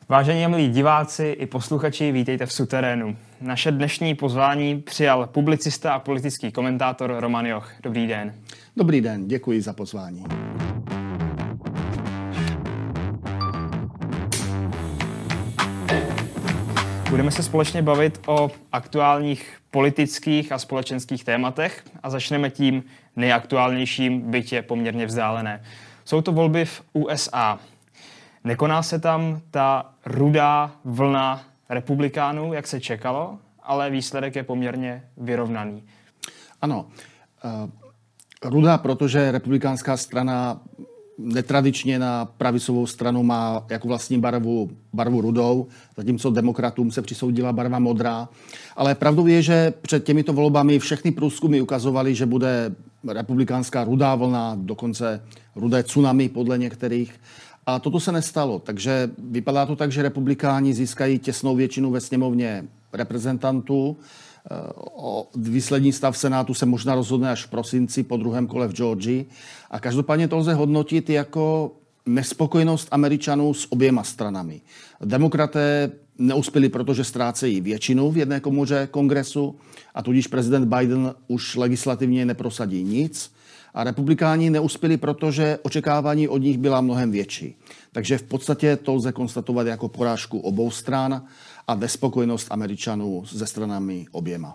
Vážení a milí diváci i posluchači, vítejte v Suterénu. Naše dnešní pozvání přijal publicista a politický komentátor Roman Joch. Dobrý den. Dobrý den, děkuji za pozvání. Budeme se společně bavit o aktuálních politických a společenských tématech a začneme tím nejaktuálnějším, byť je poměrně vzdálené. Jsou to volby v USA. Nekoná se tam ta rudá vlna republikánů, jak se čekalo, ale výsledek je poměrně vyrovnaný. Ano, rudá, protože republikánská strana netradičně na pravicovou stranu má jako vlastní barvu rudou, zatímco demokratům se přisoudila barva modrá. Ale pravdou je, že před těmito volbami všechny průzkumy ukazovaly, že bude republikánská rudá vlna, dokonce rudé tsunami podle některých. A toto se nestalo, takže vypadá to tak, že republikáni získají těsnou většinu ve sněmovně reprezentantů. O výslední stav Senátu se možná rozhodne až v prosinci po druhém kole v Georgii. A každopádně to lze hodnotit jako nespokojenost Američanů s oběma stranami. Demokraté neuspěli, protože ztrácejí většinu v jedné komoře kongresu a tudíž prezident Biden už legislativně neprosadí nic. A republikáni neuspěli, protože očekávání od nich byla mnohem větší. Takže v podstatě to lze konstatovat jako porážku obou stran a nespokojenost Američanů se stranami oběma.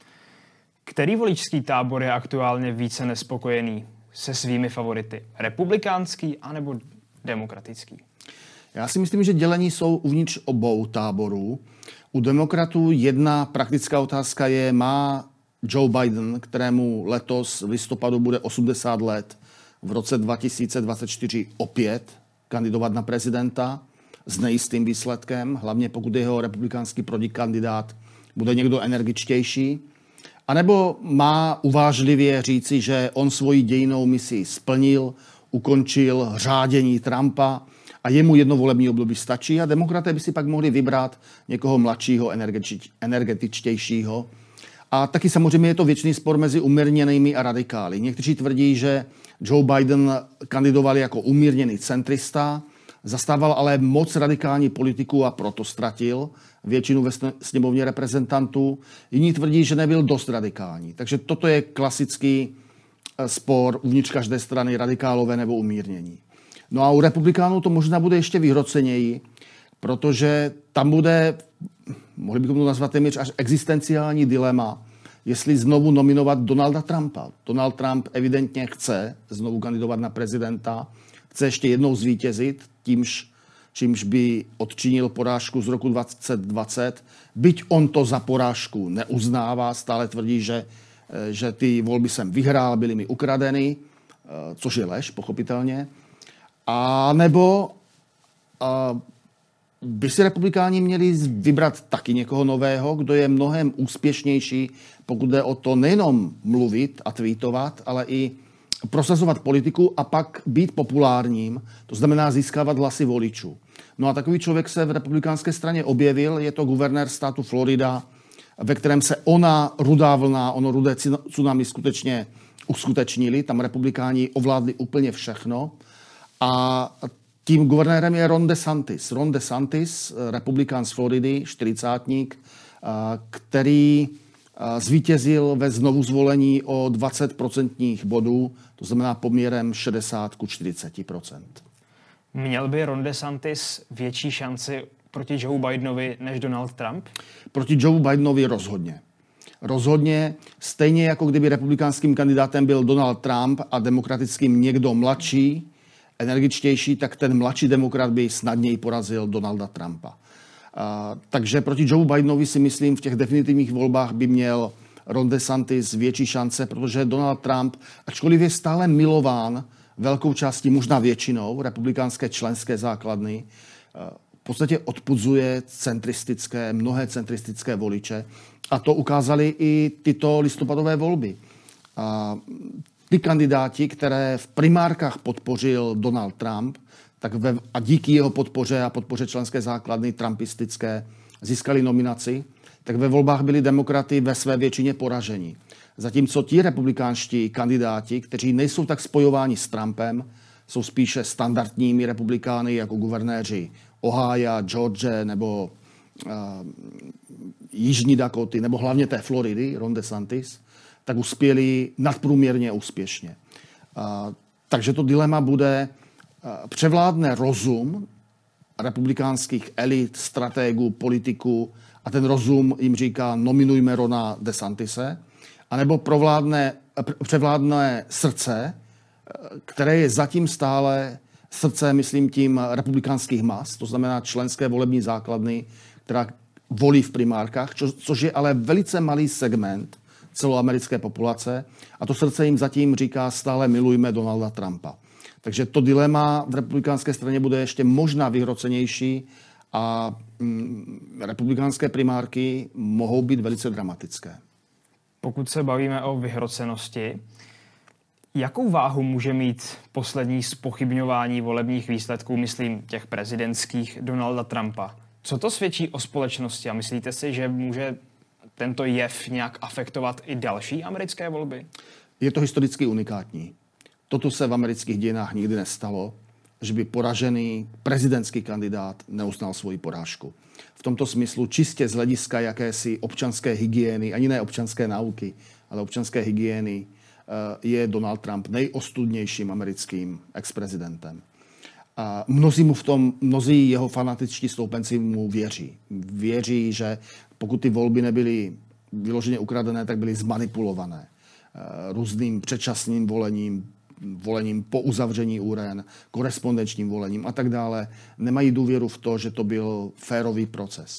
Který voličský tábor je aktuálně více nespokojený se svými favority? Republikánský anebo demokratický? Já si myslím, že dělení jsou uvnitř obou táborů. U demokratů jedna praktická otázka je, má Joe Biden, kterému letos v listopadu bude 80 let, v roce 2024 opět kandidovat na prezidenta s nejistým výsledkem, hlavně pokud jeho republikánský protikandidát bude někdo energičtější, anebo má uvážlivě říci, že on svoji dějinnou misi splnil, ukončil řádění Trumpa a jemu jedno volební období stačí a demokraté by si pak mohli vybrat někoho mladšího, energetičtějšího. A taky samozřejmě je to věčný spor mezi umírněnými a radikály. Někteří tvrdí, že Joe Biden kandidoval jako umírněný centrista, zastával ale moc radikální politiku a proto ztratil většinu ve sněmovně reprezentantů. Jiní tvrdí, že nebyl dost radikální. Takže toto je klasický spor uvnitř každé strany, radikálové nebo umírnění. No a u republikánů to možná bude ještě vyhroceněji, protože tam bude, mohli bychom to nazvat téměř až existenciální dilema, jestli znovu nominovat Donalda Trumpa. Donald Trump evidentně chce znovu kandidovat na prezidenta, chce ještě jednou zvítězit, čímž by odčinil porážku z roku 2020. Byť on to za porážku neuznává, stále tvrdí, že ty volby jsem vyhrál, byly mi ukradeny, což je lež, pochopitelně. A nebo by si republikáni měli vybrat taky někoho nového, kdo je mnohem úspěšnější, pokud jde o to nejenom mluvit a tweetovat, ale i prosazovat politiku a pak být populárním, to znamená získávat hlasy voličů. No a takový člověk se v republikánské straně objevil, je to guvernér státu Florida, ve kterém se ona rudá vlna, ono rudé tsunami skutečně uskutečnili, tam republikáni ovládli úplně všechno a tím guvernérem je Ron DeSantis. Ron DeSantis, republikán z Floridy, 40-tník, který zvítězil ve znovuzvolení o 20% bodů, to znamená poměrem 60-40%. Měl by Ron DeSantis větší šanci proti Joe Bidenovi než Donald Trump? Proti Joe Bidenovi rozhodně. Rozhodně, stejně jako kdyby republikánským kandidátem byl Donald Trump a demokratickým někdo mladší, energičtější, tak ten mladší demokrat by snadněji porazil Donalda Trumpa. Takže proti Joe Bidenovi si myslím, v těch definitivních volbách by měl Ron DeSantis větší šance, protože Donald Trump, ačkoliv je stále milován velkou částí, možná většinou, republikánské členské základny, v podstatě odpuzuje mnohé centristické voliče. A to ukázaly i tyto listopadové volby. Ty kandidáti, které v primárkách podpořil Donald Trump, a díky jeho podpoře a podpoře členské základny trumpistické získali nominaci, tak ve volbách byli demokraty ve své většině poraženi. Zatímco ti republikánští kandidáti, kteří nejsou tak spojováni s Trumpem, jsou spíše standardními republikány jako guvernéři Ohája, George nebo Jižní Dakoty, nebo hlavně té Floridy, Ron DeSantis, tak uspěli nadprůměrně úspěšně. Takže to dilema bude, převládne rozum republikánských elit, stratégů, politiků a ten rozum jim říká nominujme Rona DeSantise, anebo převládne srdce, které je zatím stále srdce, myslím tím, republikánských mas, to znamená členské volební základny, která volí v primárkách, což je ale velice malý segment celoamerické populace a to srdce jim zatím říká stále milujme Donalda Trumpa. Takže to dilema v republikánské straně bude ještě možná vyhrocenější a republikánské primárky mohou být velice dramatické. Pokud se bavíme o vyhrocenosti, jakou váhu může mít poslední zpochybňování volebních výsledků, myslím těch prezidentských, Donalda Trumpa? Co to svědčí o společnosti a myslíte si, že může tento jev nějak afektovat i další americké volby? Je to historicky unikátní. Toto se v amerických dějinách nikdy nestalo, že by poražený prezidentský kandidát neuznal svoji porážku. V tomto smyslu čistě z hlediska jakési občanské hygieny, ani ne občanské nauky, ale občanské hygieny, je Donald Trump nejostudnějším americkým exprezidentem. A mnozí jeho fanatičtí stoupenci mu věří. Věří, že pokud ty volby nebyly vyloženě ukradené, tak byly zmanipulované různým předčasným volením po uzavření uren, korespondenčním volením a tak dále. Nemají důvěru v to, že to byl férový proces.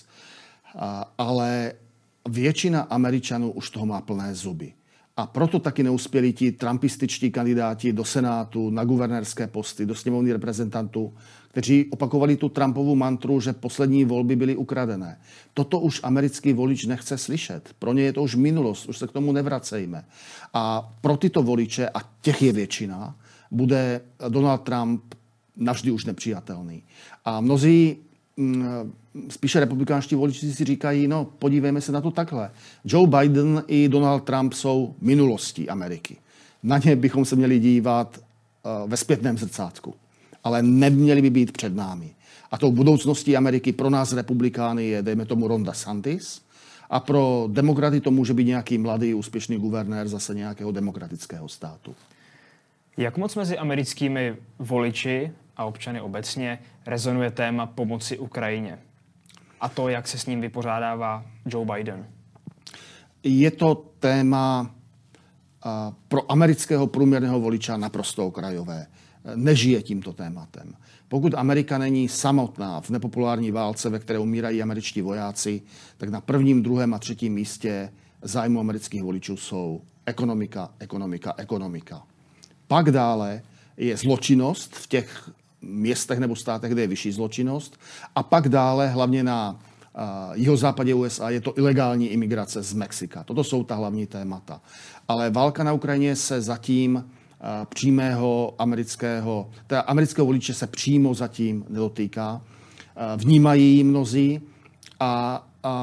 Ale většina Američanů už toho má plné zuby. A proto taky neuspěli ti trumpističtí kandidáti do Senátu, na guvernérské posty, do sněmovny reprezentantů, kteří opakovali tu Trumpovu mantru, že poslední volby byly ukradené. Toto už americký volič nechce slyšet. Pro ně je to už minulost, už se k tomu nevracejme. A pro tyto voliče, a těch je většina, bude Donald Trump navždy už nepřijatelný. A mnozí spíše republikánští voliči si říkají, no podívejme se na to takhle. Joe Biden i Donald Trump jsou minulostí Ameriky. Na ně bychom se měli dívat ve zpětném zrcátku. Ale neměli by být před námi. A tou budoucností Ameriky pro nás republikány je, dejme tomu, Ron DeSantis. A pro demokraty to může být nějaký mladý, úspěšný guvernér zase nějakého demokratického státu. Jak moc mezi americkými voliči a občany obecně rezonuje téma pomoci Ukrajině? A to, jak se s ním vypořádává Joe Biden? Je to téma pro amerického průměrného voliča naprosto okrajové. Nežije tímto tématem. Pokud Amerika není samotná v nepopulární válce, ve které umírají američtí vojáci, tak na prvním, druhém a třetím místě zájmu amerických voličů jsou ekonomika, ekonomika, ekonomika. Pak dále je zločinnost v těch městech nebo státech, kde je vyšší zločinnost. A pak dále, hlavně na jihozápadě USA, je to ilegální imigrace z Mexika. Toto jsou ta hlavní témata. Ale válka na Ukrajině se zatím přímého amerického voliče se přímo zatím nedotýká. Vnímají ji mnozí a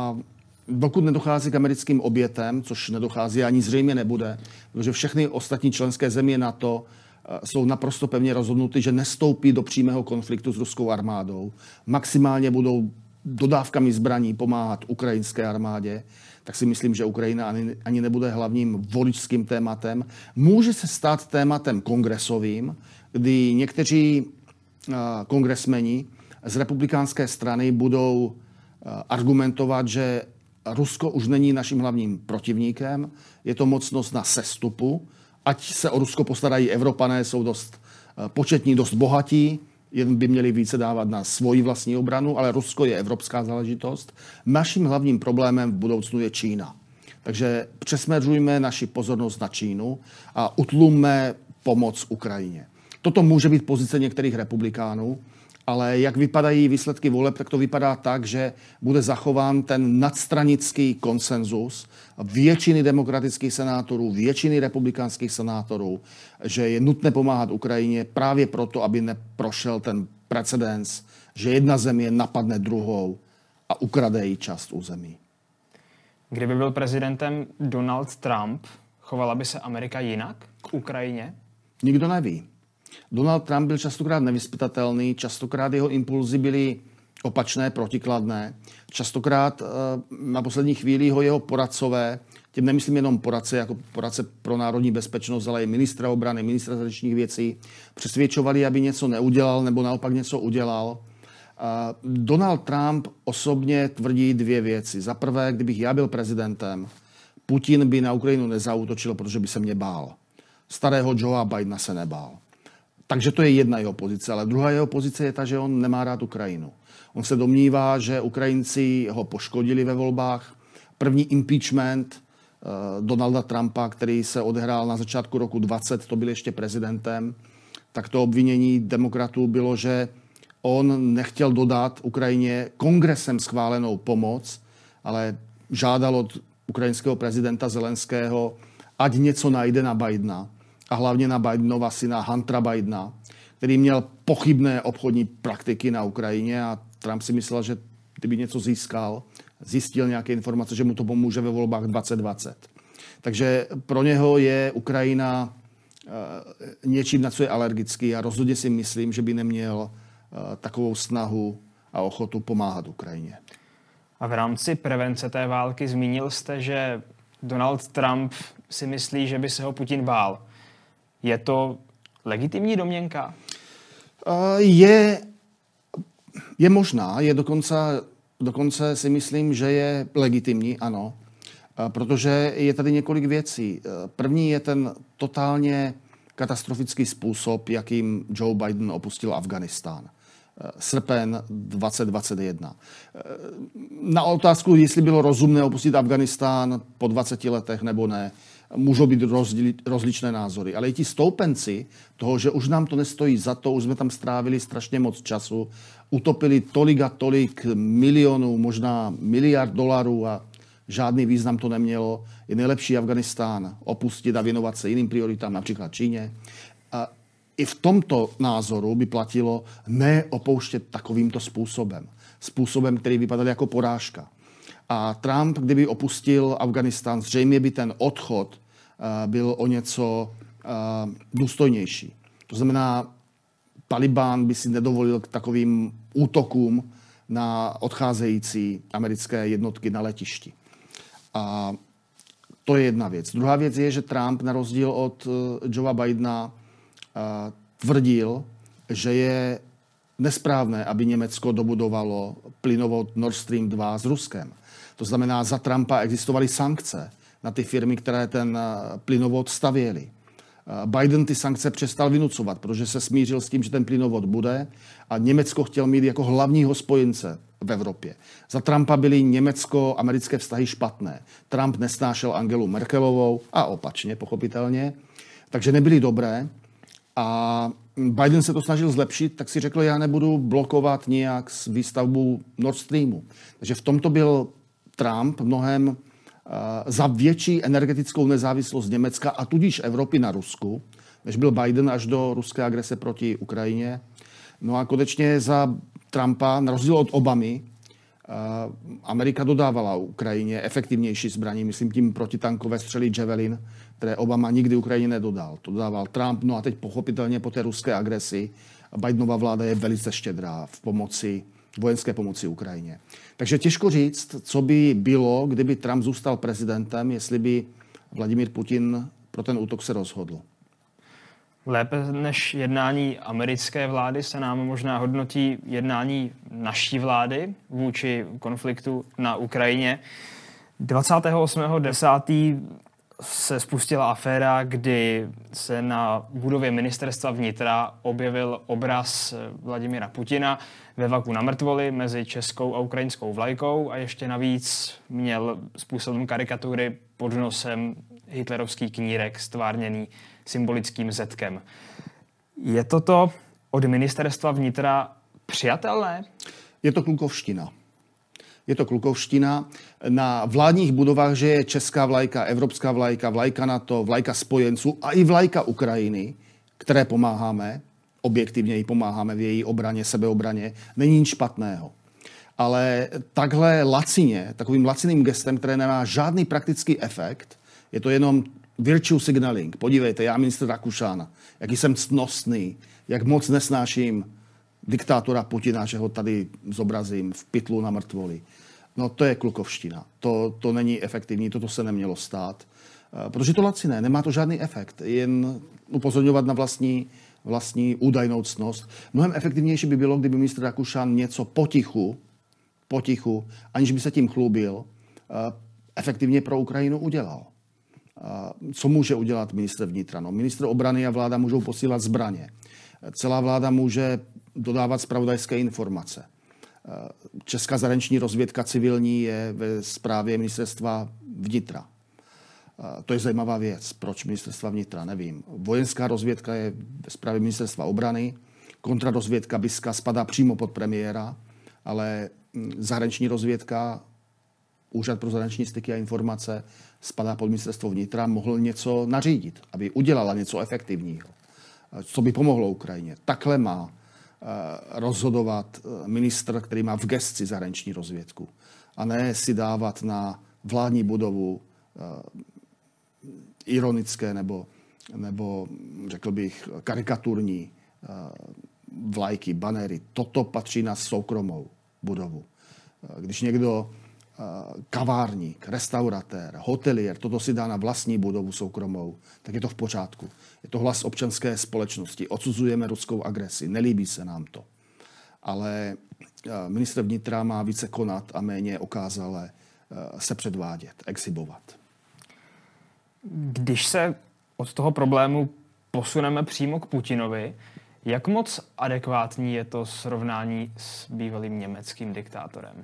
dokud nedochází k americkým obětem, což nedochází ani zřejmě nebude, protože všechny ostatní členské země NATO jsou naprosto pevně rozhodnuty, že nestoupí do přímého konfliktu s ruskou armádou. Maximálně budou dodávkami zbraní pomáhat ukrajinské armádě, tak si myslím, že Ukrajina ani nebude hlavním voličským tématem. Může se stát tématem kongresovým, kdy někteří kongresmeni z republikánské strany budou argumentovat, že Rusko už není naším hlavním protivníkem, je to mocnost na sestupu, ať se o Rusko postarají Evropané, jsou dost početní, dost bohatí, jen by měli více dávat na svoji vlastní obranu, ale Rusko je evropská záležitost. Naším hlavním problémem v budoucnu je Čína. Takže přesměřujme naši pozornost na Čínu a utlumme pomoc Ukrajině. Toto může být pozice některých republikánů, ale jak vypadají výsledky voleb, tak to vypadá tak, že bude zachován ten nadstranický konsenzus většiny demokratických senátorů, většiny republikánských senátorů, že je nutné pomáhat Ukrajině právě proto, aby neprošel ten precedens, že jedna země napadne druhou a ukrade jí část území. Kdyby byl prezidentem Donald Trump, chovala by se Amerika jinak k Ukrajině? Nikdo neví. Donald Trump byl častokrát nevyzpytatelný, častokrát jeho impulzy byly opačné, protikladné. Častokrát na poslední chvíli ho jeho poradcové, tím nemyslím jenom poradce jako poradce pro národní bezpečnost, ale i ministra obrany, ministra zahraničních věcí, přesvědčovali, aby něco neudělal nebo naopak něco udělal. Donald Trump osobně tvrdí dvě věci. Za prvé, kdybych já byl prezidentem, Putin by na Ukrajinu nezaútočil, protože by se mě bál. Starého Joea Bidena se nebál. Takže to je jedna jeho pozice, ale druhá jeho pozice je ta, že on nemá rád Ukrajinu. On se domnívá, že Ukrajinci ho poškodili ve volbách. První impeachment Donalda Trumpa, který se odehrál na začátku roku 20, to byl ještě prezidentem, tak to obvinění demokratů bylo, že on nechtěl dodat Ukrajině kongresem schválenou pomoc, ale žádal od ukrajinského prezidenta Zelenského, ať něco najde na Bidena a hlavně na Bidenova syna Huntera Bidena, který měl pochybné obchodní praktiky na Ukrajině a Trump si myslel, že kdyby něco zjistil nějaké informace, že mu to pomůže ve volbách 2020. Takže pro něho je Ukrajina něčím, na co je alergický a rozhodně si myslím, že by neměl takovou snahu a ochotu pomáhat Ukrajině. A v rámci prevence té války zmínil jste, že Donald Trump si myslí, že by se ho Putin bál. Je to legitimní domněnka? Je možná, je dokonce si myslím, že je legitimní, ano, protože je tady několik věcí. První je ten totálně katastrofický způsob, jakým Joe Biden opustil Afghánistán. Srpen 2021. Na otázku, jestli bylo rozumné opustit Afghánistán po 20 letech nebo ne, můžou být rozličné názory. Ale i ti stoupenci toho, že už nám to nestojí za to, už jsme tam strávili strašně moc času, utopili tolik a tolik milionů, možná miliard dolarů a žádný význam to nemělo. Je nejlepší Afghánistán opustit a věnovat se jiným prioritám, například Číně. A i v tomto názoru by platilo neopouštět takovýmto způsobem. Způsobem, který vypadal jako porážka. A Trump, kdyby opustil Afghánistán, zřejmě by ten odchod byl o něco důstojnější. To znamená, Taliban by si nedovolil k takovým útokům na odcházející americké jednotky na letišti. A to je jedna věc. Druhá věc je, že Trump, na rozdíl od Joea Bidena, tvrdil, že je nesprávné, aby Německo dobudovalo plynovod Nord Stream 2 s Ruskem. To znamená, za Trumpa existovaly sankce na ty firmy, které ten plynovod stavěly. Biden ty sankce přestal vynucovat, protože se smířil s tím, že ten plynovod bude a Německo chtěl mít jako hlavního spojence v Evropě. Za Trumpa byly německo-americké vztahy špatné. Trump nesnášel Angelu Merkelovou a opačně, pochopitelně, takže nebyly dobré. A Biden se to snažil zlepšit, tak si řekl, já nebudu blokovat nijak výstavbu Nord Streamu. Takže v tomto byl Trump mnohem za větší energetickou nezávislost Německa a tudíž Evropy na Rusku, než byl Biden až do ruské agrese proti Ukrajině. No a konečně za Trumpa, na rozdíl od Obamy, Amerika dodávala Ukrajině efektivnější zbraní, myslím tím protitankové střely Javelin, které Obama nikdy Ukrajině nedodal. To dodával Trump, no a teď pochopitelně po té ruské agresi Bidenova vláda je velice štědrá v vojenské pomoci Ukrajině. Takže těžko říct, co by bylo, kdyby Trump zůstal prezidentem, jestli by Vladimír Putin pro ten útok se rozhodl. Lépe než jednání americké vlády se nám možná hodnotí jednání naší vlády vůči konfliktu na Ukrajině. 28.10. se spustila aféra, kdy se na budově ministerstva vnitra objevil obraz Vladimira Putina ve vaku na mrtvoli mezi českou a ukrajinskou vlajkou a ještě navíc měl způsobem karikatury pod nosem hitlerovský knírek stvárněný symbolickým zetkem. Je toto od ministerstva vnitra přijatelné? Je to klukovština. Je to klukovština. Na vládních budovách, že je česká vlajka, evropská vlajka, vlajka NATO, vlajka spojenců a i vlajka Ukrajiny, které pomáháme, objektivně jí pomáháme v její obraně, sebeobraně, není nic špatného. Ale takhle lacině, takovým laciným gestem, které nemá žádný praktický efekt, je to jenom virtue signaling. Podívejte, já ministr Rakušan, jaký jsem ctnostný, jak moc nesnáším diktátora Putina, že ho tady zobrazím v pytlu na mrtvoli. No to je klukovština. To není efektivní, toto se nemělo stát. Protože to laciné, nemá to žádný efekt. Jen upozorňovat na vlastní údajnou ctnost. Mnohem efektivnější by bylo, kdyby ministr Rakušan něco potichu, aniž by se tím chlubil, efektivně pro Ukrajinu udělal. Co může udělat ministr vnitra? No, ministr obrany a vláda můžou posílat zbraně. Celá vláda může dodávat zpravodajské informace. Česká zahraniční rozvědka civilní je ve správě ministerstva vnitra. To je zajímavá věc. Proč ministerstva vnitra? Nevím. Vojenská rozvědka je ve správě ministerstva obrany. Kontrarozvědka BISka spadá přímo pod premiéra, ale zahraniční rozvědka, Úřad pro zahraniční styky a informace spadá pod ministerstvo vnitra, mohl něco nařídit, aby udělala něco efektivního, co by pomohlo Ukrajině. Takhle má rozhodovat ministr, který má v gesci zahraniční rozvědku. A ne si dávat na vládní budovu ironické nebo řekl bych karikaturní vlajky, banery. Toto patří na soukromou budovu. Když někdo kavárník, restauratér, hotelier, toto si dá na vlastní budovu soukromou, tak je to v pořádku. Je to hlas občanské společnosti. Odsuzujeme ruskou agresi. Nelíbí se nám to. Ale ministr vnitra má více konat a méně okázale se předvádět, exhibovat. Když se od toho problému posuneme přímo k Putinovi, jak moc adekvátní je to srovnání s bývalým německým diktátorem?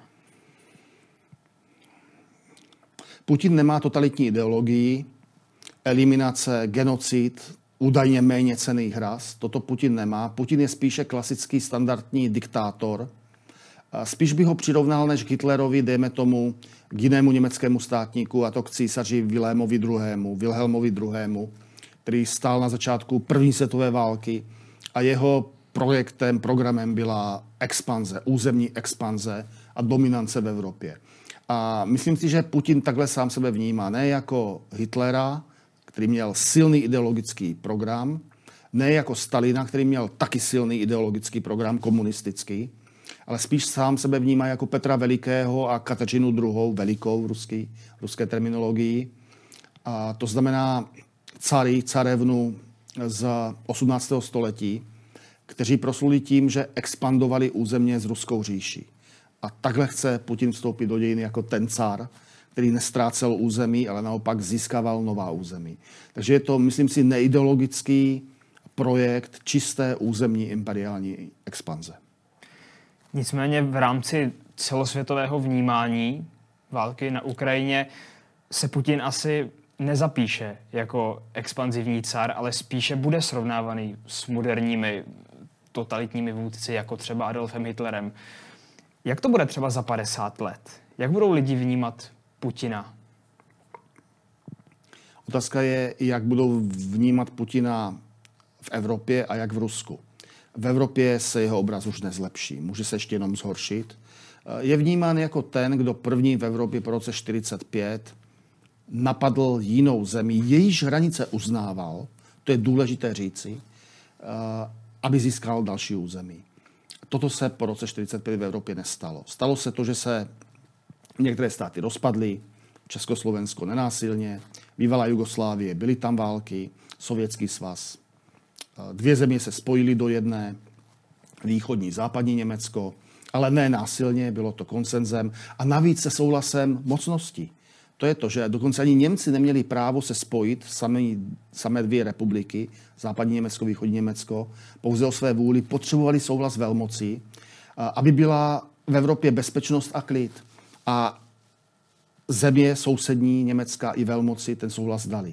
Putin nemá totalitní ideologii, eliminace, genocid, údajně méně cenných ras. Toto Putin nemá. Putin je spíše klasický standardní diktátor. Spíš bych ho přirovnal než k Hitlerovi, dejme tomu, k jinému německému státníku, a to k císaři Wilhelmovi II., který stál na začátku první světové války a jeho programem byla expanze, územní expanze a dominance v Evropě. A myslím si, že Putin takhle sám sebe vnímá, ne jako Hitlera, který měl silný ideologický program, ne jako Stalina, který měl taky silný ideologický program komunistický, ale spíš sám sebe vnímá jako Petra Velikého a Kateřinu II. Velikou v ruské terminologii. A to znamená carevnu z 18. století, kteří prosluli tím, že expandovali územně s ruskou říší. A takhle chce Putin vstoupit do dějiny jako ten car, který nestrácel území, ale naopak získával nová území. Takže je to, myslím si, neideologický projekt čisté územní imperiální expanze. Nicméně v rámci celosvětového vnímání války na Ukrajině se Putin asi nezapíše jako expanzivní car, ale spíše bude srovnávaný s moderními totalitními vůdci, jako třeba Adolfem Hitlerem. Jak to bude třeba za 50 let? Jak budou lidi vnímat Putina? Otázka je, jak budou vnímat Putina v Evropě a jak v Rusku. V Evropě se jeho obraz už nezlepší, může se ještě jenom zhoršit. Je vnímán jako ten, kdo první v Evropě po roce 1945 napadl jinou zemi, jejíž hranice uznával, to je důležité říci, aby získal další území. Toto se po roce 1945 v Evropě nestalo. Stalo se to, že se některé státy rozpadly, Československo nenásilně, bývalá Jugoslávie, byly tam války, Sovětský svaz. Dvě země se spojily do jedné, východní, západní Německo, ale ne násilně, bylo to konsenzem a navíc se souhlasem mocností. To je to, že dokonce ani Němci neměli právo se spojit, samé dvě republiky, západní Německo, východní Německo, pouze o své vůli potřebovali souhlas velmocí, aby byla v Evropě bezpečnost a klid. A země sousední Německa i velmoci ten souhlas dali.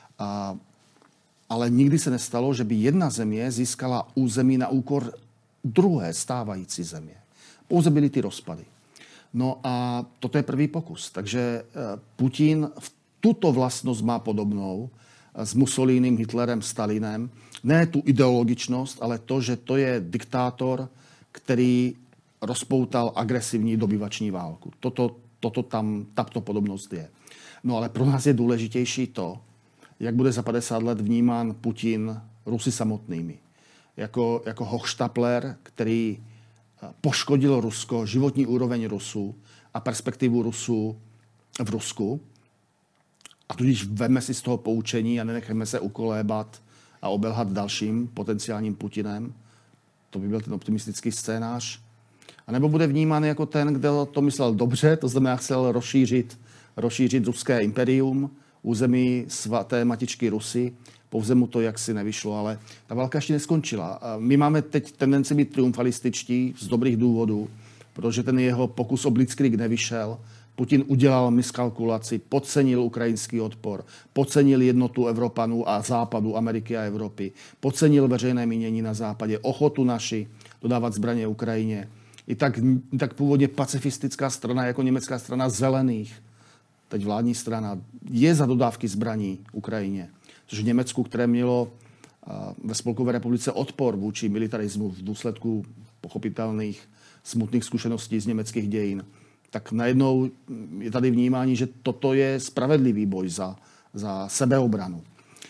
Ale nikdy se nestalo, že by jedna země získala území na úkor druhé stávající země. Pouze byly ty rozpady. No a toto je první pokus. Takže Putin v tuto vlastnost má podobnou s Mussolínem, Hitlerem, Stalinem. Ne tu ideologičnost, ale to, že to je diktátor, který rozpoutal agresivní dobyvační válku. Tato podobnost je. No ale pro nás je důležitější to, jak bude za 50 let vnímán Putin Rusy samotnými. jako hochštapler, který poškodil Rusko, životní úroveň Rusů a perspektivu Rusů v Rusku. A tudíž veme si z toho poučení a nenecháme se ukolébat a obelhat dalším potenciálním Putinem. To by byl ten optimistický scénář. A nebo bude vnímán jako ten, kdo to myslel dobře, to znamená, chtěl rozšířit ruské imperium, území svaté matičky Rusy. Pouze mu to jaksi nevyšlo, ale ta válka ještě neskončila. A my máme teď tendenci být triumfalističtí z dobrých důvodů, protože ten jeho pokus o blitzkrieg nevyšel. Putin udělal miskalkulaci, podcenil ukrajinský odpor, podcenil jednotu Evropanů a Západu, Ameriky a Evropy, podcenil veřejné mínění na Západě, ochotu naši dodávat zbraně Ukrajině. I tak původně pacifistická strana, jako německá strana zelených, teď vládní strana, je za dodávky zbraní Ukrajině. Což v Německu, které mělo ve Spolkové republice odpor vůči militarismu v důsledku pochopitelných smutných zkušeností z německých dějin, tak najednou je tady vnímání, že toto je spravedlivý boj za sebeobranu.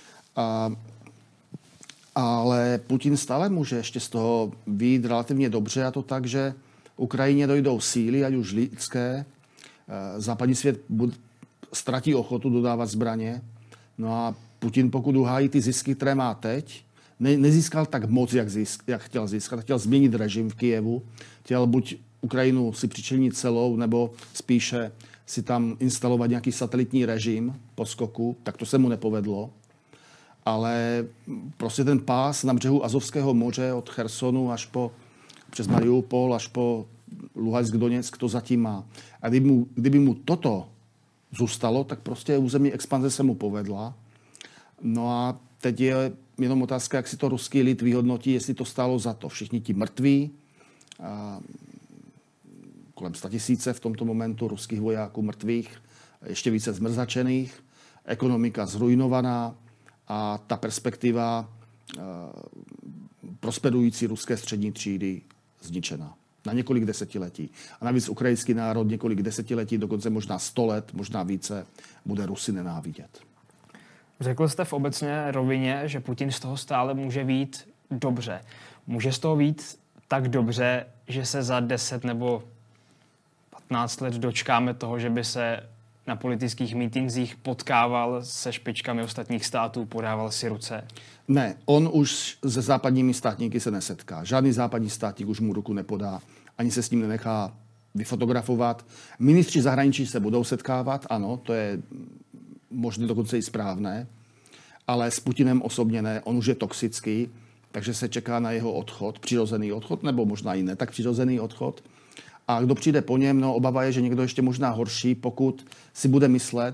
Ale Putin stále může ještě z toho vyjít relativně dobře, a to tak, že Ukrajině dojdou síly, ať už lidské, západní svět ztratí ochotu dodávat zbraně, no a Putin, pokud uhájí ty zisky, které má teď, nezískal tak moc, jak chtěl získat. Chtěl změnit režim v Kyjevu. Chtěl buď Ukrajinu si přičlenit celou, nebo spíše si tam instalovat nějaký satelitní režim po skoku. Tak to se mu nepovedlo. Ale prostě ten pás na břehu Azovského moře od Chersonu přes Mariupol až po Luhansk, Doněck, to zatím má. A kdyby mu toto zůstalo, tak prostě územní expanze se mu povedla. No a teď je jenom otázka, jak si to ruský lid vyhodnotí, jestli to stálo za to. Všichni ti mrtví, kolem 100 000 v tomto momentu ruských vojáků mrtvých, ještě více zmrzačených, ekonomika zrujnovaná a ta perspektiva prosperující ruské střední třídy zničena. Na několik desetiletí. A navíc ukrajinský národ několik desetiletí, dokonce možná 100 let, možná více, bude Rusy nenávidět. Řekl jste v obecné rovině, že Putin z toho stále může vyjít dobře. Může z toho vyjít tak dobře, že se za 10 nebo 15 let dočkáme toho, že by se na politických mítincích potkával se špičkami ostatních států, podával si ruce? Ne, on už se západními státníky se nesetká. Žádný západní státník už mu ruku nepodá, ani se s ním nenechá vyfotografovat. Ministři zahraničí se budou setkávat, ano, to je možná dokonce i správné, ale s Putinem osobně ne, on už je toxický, takže se čeká na jeho odchod, přirozený odchod, nebo možná i ne tak přirozený odchod. A kdo přijde po něm, no obava je, že někdo ještě možná horší, pokud si bude myslet,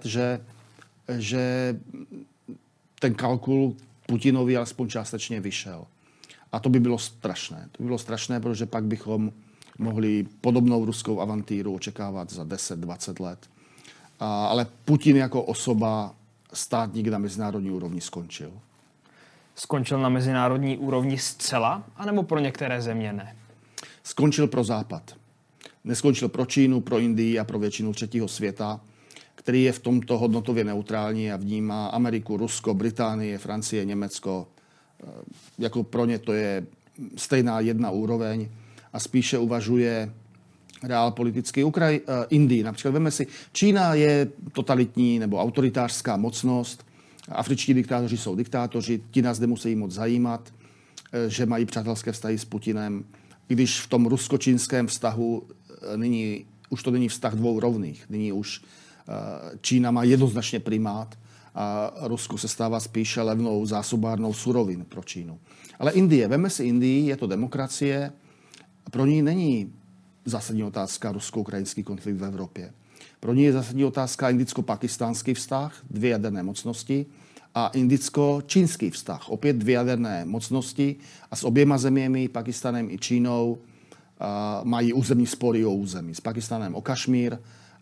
že ten kalkul Putinovi alespoň částečně vyšel. A to by bylo strašné. To by bylo strašné, protože pak bychom mohli podobnou ruskou avantýru očekávat za 10-20 let. Ale Putin jako osoba, státník na mezinárodní úrovni skončil. Skončil na mezinárodní úrovni zcela, anebo pro některé země ne? Skončil pro Západ. Neskončil pro Čínu, pro Indii a pro většinu třetího světa, který je v tomto hodnotově neutrální a vnímá Ameriku, Rusko, Británie, Francie, Německo. Jako pro ně to je stejná jedna úroveň a spíše uvažuje reálpoliticky Indii. Například veme si, Čína je totalitní nebo autoritářská mocnost, afričtí diktátoři jsou diktátoři, ti nás nemusí moc zajímat, že mají přátelské vztahy s Putinem, i když v tom rusko-čínském vztahu už to není vztah dvou rovných. Nyní už Čína má jednoznačně primát a Rusko se stává spíše levnou zásobárnou surovin pro Čínu. Ale Indie, veme si Indii, je to demokracie, pro ní není zásadní otázka rusko-ukrajinský konflikt v Evropě. Pro ní je zásadní otázka indicko-pakistánský vztah, dvě jaderné mocnosti, a indicko-čínský vztah, opět dvě jaderné mocnosti a s oběma zeměmi, Pakistanem i Čínou, mají územní spory o území. S Pakistanem o Kašmír,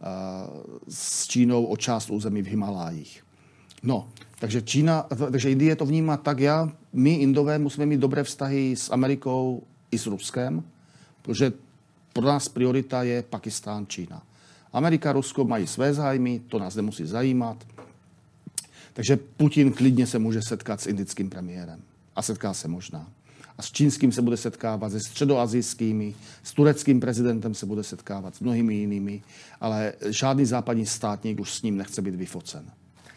s Čínou o část území v Himalájích. No, takže Indie to vnímá tak, my Indové musíme mít dobré vztahy s Amerikou i s Ruskem, protože pro nás priorita je Pakistán, Čína. Amerika, Rusko mají své zájmy, to nás nemusí zajímat. Takže Putin klidně se může setkat s indickým premiérem. A setká se možná. A s čínským se bude setkávat, se středoasijskými, s tureckým prezidentem se bude setkávat, s mnohými jinými, ale žádný západní státník už s ním nechce být vyfocen.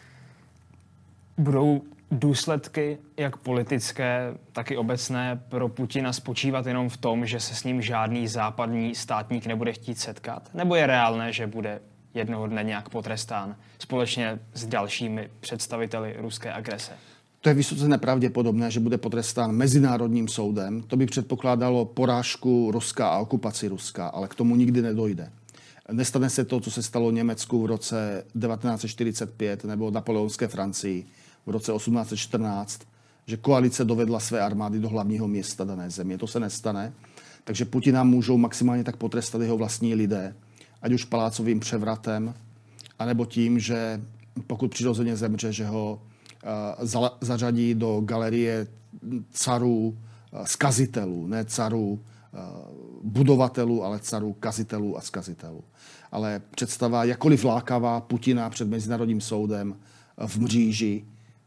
Budou důsledky, jak politické, tak i obecné, pro Putina spočívat jenom v tom, že se s ním žádný západní státník nebude chtít setkat? Nebo je reálné, že bude jednoho dne nějak potrestán společně s dalšími představiteli ruské agrese? To je vysoce nepravděpodobné, že bude potrestán mezinárodním soudem. To by předpokládalo porážku Ruska a okupaci Ruska, ale k tomu nikdy nedojde. Nestane se to, co se stalo Německu v roce 1945 nebo napoleonské Francii v roce 1814, že koalice dovedla své armády do hlavního města dané země. To se nestane, takže Putina můžou maximálně tak potrestat jeho vlastní lidé, ať už palácovým převratem, anebo tím, že pokud přirozeně zemře, že ho zařadí do galerie carů zkazitelů, ne carů budovatelů, ale carů kazitelů a zkazitelů. Ale představa jakkoliv lákavá Putina před Mezinárodním soudem v mříži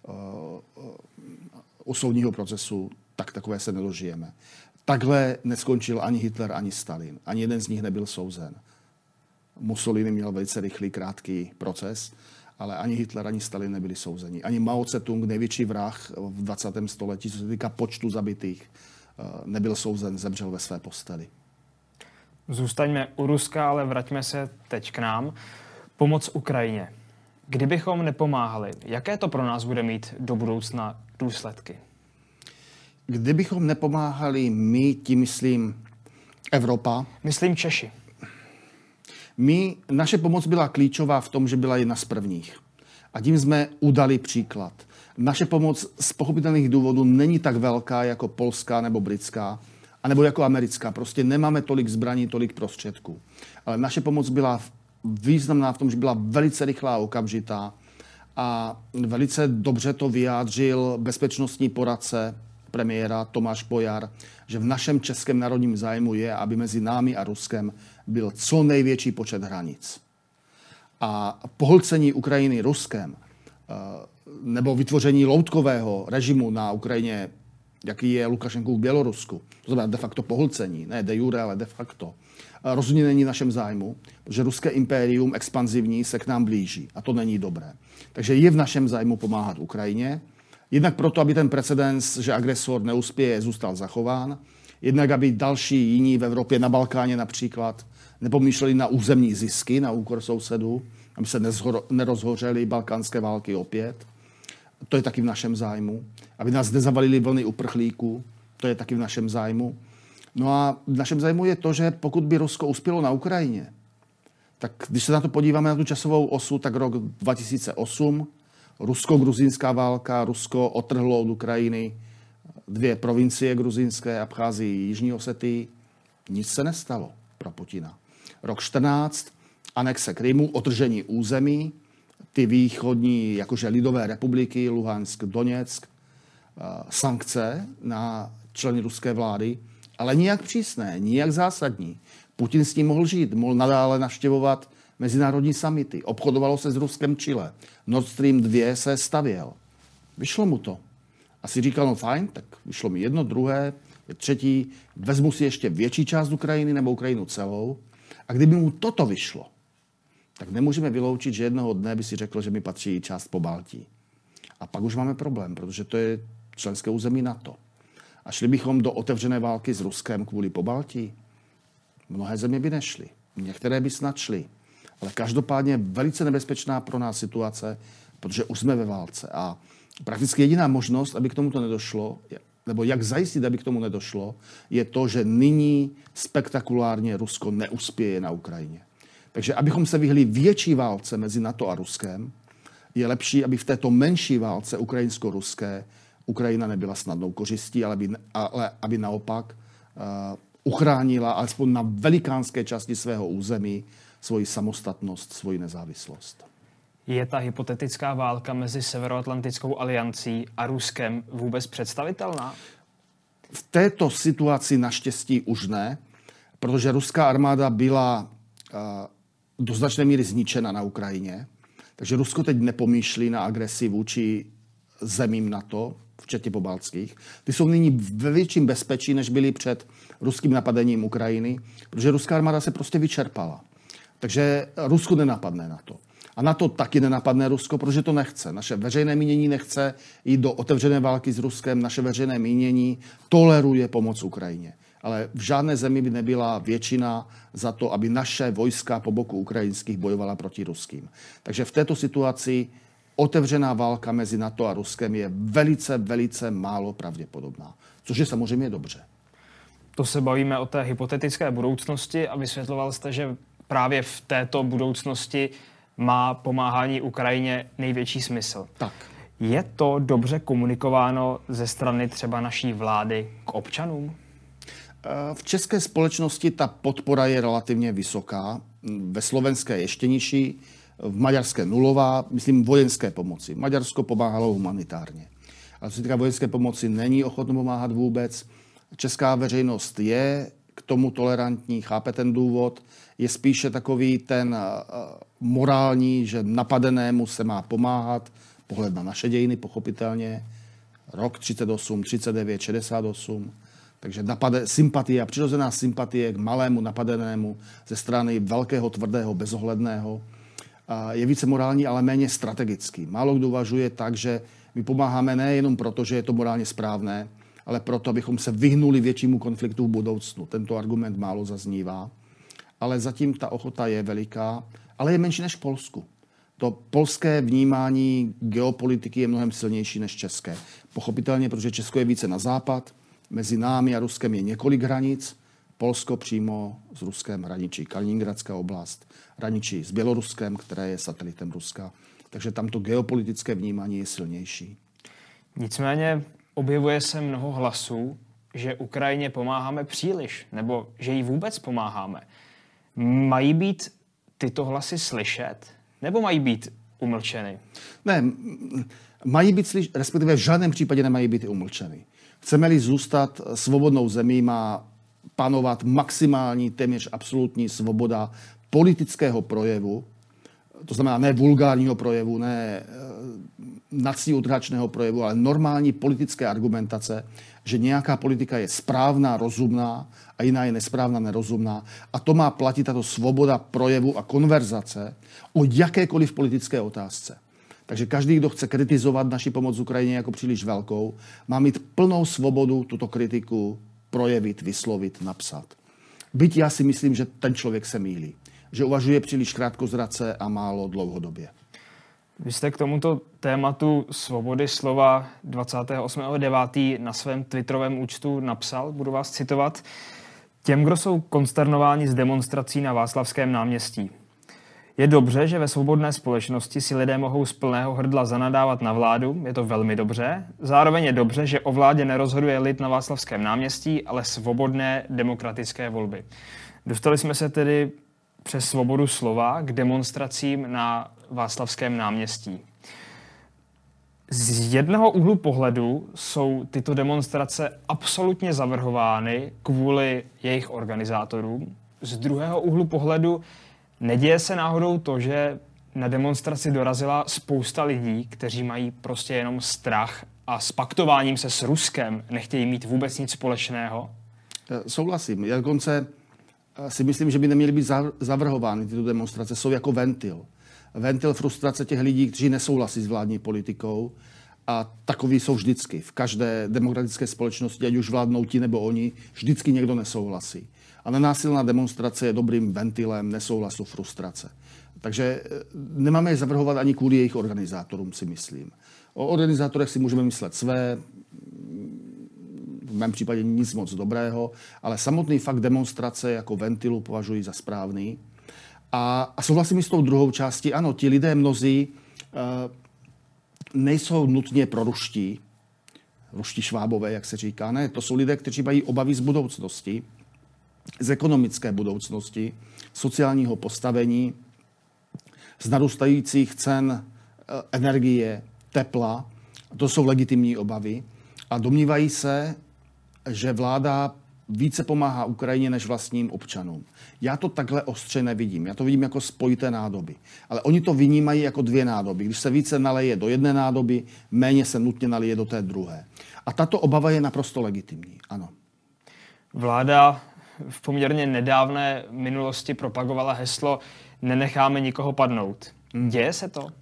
u soudního procesu, tak takové se nedožijeme. Takhle neskončil ani Hitler, ani Stalin. Ani jeden z nich nebyl souzen. Mussolini měl velice rychlý, krátký proces, ale ani Hitler, ani Stalin nebyli souzeni. Ani Mao Tse-tung, největší vrah v 20. století, co se týká počtu zabitých, nebyl souzen, zemřel ve své posteli. Zůstaňme u Ruska, ale vraťme se teď k nám. Pomoc Ukrajině. Kdybychom nepomáhali, jaké to pro nás bude mít do budoucna důsledky? Kdybychom nepomáhali my, tím myslím Evropa. Myslím Češi. Naše pomoc byla klíčová v tom, že byla jedna z prvních. A tím jsme udali příklad. Naše pomoc z pochopitelných důvodů není tak velká jako polská nebo britská, anebo jako americká. Prostě nemáme tolik zbraní, tolik prostředků. Ale naše pomoc byla významná v tom, že byla velice rychlá a okamžitá a velice dobře to vyjádřil bezpečnostní poradce premiéra Tomáš Pojar, že v našem českém národním zájmu je, aby mezi námi a Ruskem byl co největší počet hranic. A pohlcení Ukrajiny Ruskem nebo vytvoření loutkového režimu na Ukrajině, jaký je Lukašenkův v Bělorusku, to znamená de facto pohlcení, ne de jure, ale de facto, rozhodně není v našem zájmu, protože ruské impérium expanzivní se k nám blíží a to není dobré. Takže je v našem zájmu pomáhat Ukrajině, jednak proto, aby ten precedens, že agresor neuspěje, zůstal zachován, jednak aby další jiní v Evropě, na Balkáně například, nepomýšleli na územní zisky na úkor sousedů, aby se nerozhořely balkánské války opět. To je taky v našem zájmu. Aby nás nezavalili vlny uprchlíků, to je taky v našem zájmu. No a v našem zájmu je to, že pokud by Rusko uspělo na Ukrajině, tak když se na to podíváme na tu časovou osu, tak rok 2008, rusko-gruzínská válka, Rusko odtrhlo od Ukrajiny 2 provincie gruzínské, Abcházii, Jižní Osetii. Nic se nestalo pro Putina. Rok 14, anexe Krymu, otržení území, ty východní, jakože lidové republiky, Luhansk, Doněck, sankce na členy ruské vlády, ale nijak přísné, nijak zásadní. Putin s tím mohl žít, mohl nadále navštěvovat mezinárodní summity, obchodovalo se s Ruskem Chile, Nord Stream 2 se stavěl. Vyšlo mu to. A si říkal, no fajn, tak vyšlo mi jedno, druhé, třetí, vezmu si ještě větší část Ukrajiny nebo Ukrajinu celou. A kdyby mu toto vyšlo, tak nemůžeme vyloučit, že jednoho dne by si řekl, že mi patří část Pobaltí. A pak už máme problém, protože to je členské území NATO. A šli bychom do otevřené války s Ruskem kvůli Pobaltí? Mnohé země by nešly. Některé by snad šly. Ale každopádně velice nebezpečná pro nás situace, protože už jsme ve válce. A prakticky jediná možnost, aby k tomuto nedošlo, nebo jak zajistit, aby k tomu nedošlo, je to, že nyní spektakulárně Rusko neuspěje na Ukrajině. Takže abychom se vyhli větší válce mezi NATO a Ruskem, je lepší, aby v této menší válce ukrajinsko-ruské Ukrajina nebyla snadnou kořistí, ale aby naopak uchránila alespoň na velikánské části svého území svoji samostatnost, svoji nezávislost. Je ta hypotetická válka mezi Severoatlantickou aliancí a Ruskem vůbec představitelná? V této situaci naštěstí už ne, protože ruská armáda byla do značné míry zničena na Ukrajině. Takže Rusko teď nepomýšlí na agresi vůči zemím NATO včetně pobaltských, ty jsou nyní ve větším bezpečí, než byly před ruským napadením Ukrajiny, protože ruská armáda se prostě vyčerpala. Takže Rusko nenapadne na to. A na to taky nenapadne Rusko, protože to nechce. Naše veřejné mínění nechce jít do otevřené války s Ruskem, naše veřejné mínění toleruje pomoc Ukrajině. Ale v žádné zemi by nebyla většina za to, aby naše vojska po boku ukrajinských bojovala proti ruským. Takže v této situaci otevřená válka mezi NATO a Ruskem je velice, velice málo pravděpodobná. Což je samozřejmě dobře. To se bavíme o té hypotetické budoucnosti a vysvětloval jste, že právě v této budoucnosti má pomáhání Ukrajině největší smysl. Tak. Je to dobře komunikováno ze strany třeba naší vlády k občanům? V české společnosti ta podpora je relativně vysoká, ve slovenské ještě nižší, v maďarské nulová, myslím vojenské pomoci. Maďarsko pomáhalo humanitárně. Ale co se týká vojenské pomoci, není ochotno pomáhat vůbec. Česká veřejnost je k tomu tolerantní, chápe ten důvod, je spíše takový ten morální, že napadenému se má pomáhat, pohled na naše dějiny pochopitelně, rok 38, 39, 68, takže sympatie, přirozená sympatie k malému napadenému ze strany velkého, tvrdého, bezohledného je více morální, ale méně strategický. Málo kdo uvažuje tak, že my pomáháme nejenom proto, že je to morálně správné, ale proto, abychom se vyhnuli většímu konfliktu v budoucnu. Tento argument málo zaznívá, ale zatím ta ochota je veliká, ale je menší než v Polsku. To polské vnímání geopolitiky je mnohem silnější než české. Pochopitelně, protože Česko je více na západ, mezi námi a Ruskem je několik hranic, Polsko přímo s Ruskem hraničí Kaliningradská oblast, hraničí s Běloruskem, které je satelitem Ruska. Takže tam to geopolitické vnímání je silnější. Nicméně objevuje se mnoho hlasů, že Ukrajině pomáháme příliš, nebo že jí vůbec pomáháme. Mají být tyto hlasy slyšet, nebo mají být umlčeny? Ne, mají být slyšet, respektive v žádném případě nemají být umlčeny. Chceme-li zůstat svobodnou zemí, má panovat maximální, téměř absolutní svoboda politického projevu, to znamená ne vulgárního projevu, ne nací utrhačného projevu, ale normální politické argumentace, že nějaká politika je správná, rozumná a jiná je nesprávná, nerozumná. A to má platit tato svoboda projevu a konverzace o jakékoliv politické otázce. Takže každý, kdo chce kritizovat naši pomoc Ukrajině jako příliš velkou, má mít plnou svobodu tuto kritiku projevit, vyslovit, napsat. Byť já si myslím, že ten člověk se mýlí. Že uvažuje příliš krátkozrace a málo dlouhodobě. Vy jste k tomuto tématu svobody slova 28.9. na svém twitterovém účtu napsal, budu vás citovat, těm, kdo jsou konsternováni z demonstrací na Václavském náměstí. Je dobře, že ve svobodné společnosti si lidé mohou z plného hrdla zanadávat na vládu, je to velmi dobře. Zároveň je dobře, že o vládě nerozhoduje lid na Václavském náměstí, ale svobodné demokratické volby. Dostali jsme se tedy přes svobodu slova k demonstracím na Václavském náměstí. Z jednoho úhlu pohledu jsou tyto demonstrace absolutně zavrhovány kvůli jejich organizátorům. Z druhého úhlu pohledu neděje se náhodou to, že na demonstraci dorazila spousta lidí, kteří mají prostě jenom strach a s paktováním se s Ruskem nechtějí mít vůbec nic společného? Souhlasím. Já dokonce si myslím, že by neměly být zavrhovány tyto demonstrace. Jsou jako ventil. Ventil frustrace těch lidí, kteří nesouhlasí s vládní politikou. A takový jsou vždycky. V každé demokratické společnosti, ať už vládnou ti nebo oni, vždycky někdo nesouhlasí. A nenásilná demonstrace je dobrým ventilem nesouhlasu, frustrace. Takže nemáme je zavrhovat ani kvůli jejich organizátorům, si myslím. O organizátorech si můžeme myslet své, v mém případě nic moc dobrého, ale samotný fakt demonstrace jako ventilu považuji za správný. A souhlasím s tou druhou částí. Ano, ti lidé mnozí nejsou nutně proruští, ruští švábové, jak se říká. Ne, to jsou lidé, kteří mají obavy z budoucnosti, z ekonomické budoucnosti, sociálního postavení, z narůstajících cen energie, tepla. To jsou legitimní obavy. A domnívají se, že vláda více pomáhá Ukrajině než vlastním občanům. Já to takhle ostře nevidím. Já to vidím jako spojité nádoby. Ale oni to vnímají jako dvě nádoby. Když se více naleje do jedné nádoby, méně se nutně nalije do té druhé. A tato obava je naprosto legitimní. Ano. Vláda v poměrně nedávné minulosti propagovala heslo nenecháme nikoho padnout. Děje se to?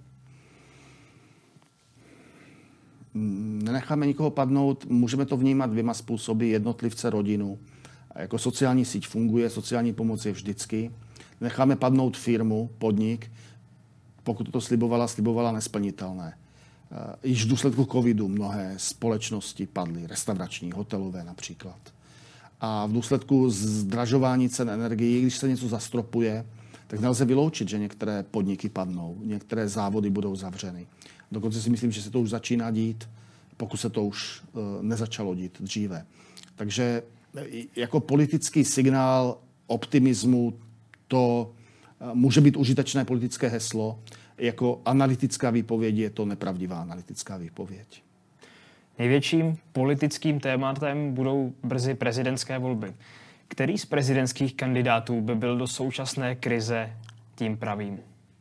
Nenecháme nikoho padnout, můžeme to vnímat dvěma způsoby, jednotlivce, rodinu. Jako sociální síť funguje, sociální pomoc je vždycky. Necháme padnout firmu, podnik, pokud to slibovala nesplnitelné. Již v důsledku covidu mnohé společnosti padly, restaurační, hotelové například. A v důsledku zdražování cen energií, když se něco zastropuje, tak nelze vyloučit, že některé podniky padnou, některé závody budou zavřeny. Dokonce si myslím, že se to už začíná dít, pokud se to už nezačalo dít dříve. Takže jako politický signál optimismu to může být užitečné politické heslo. Jako analytická výpověď je to nepravdivá analytická výpověď. Největším politickým tématem budou brzy prezidentské volby. Který z prezidentských kandidátů by byl do současné krize tím pravým?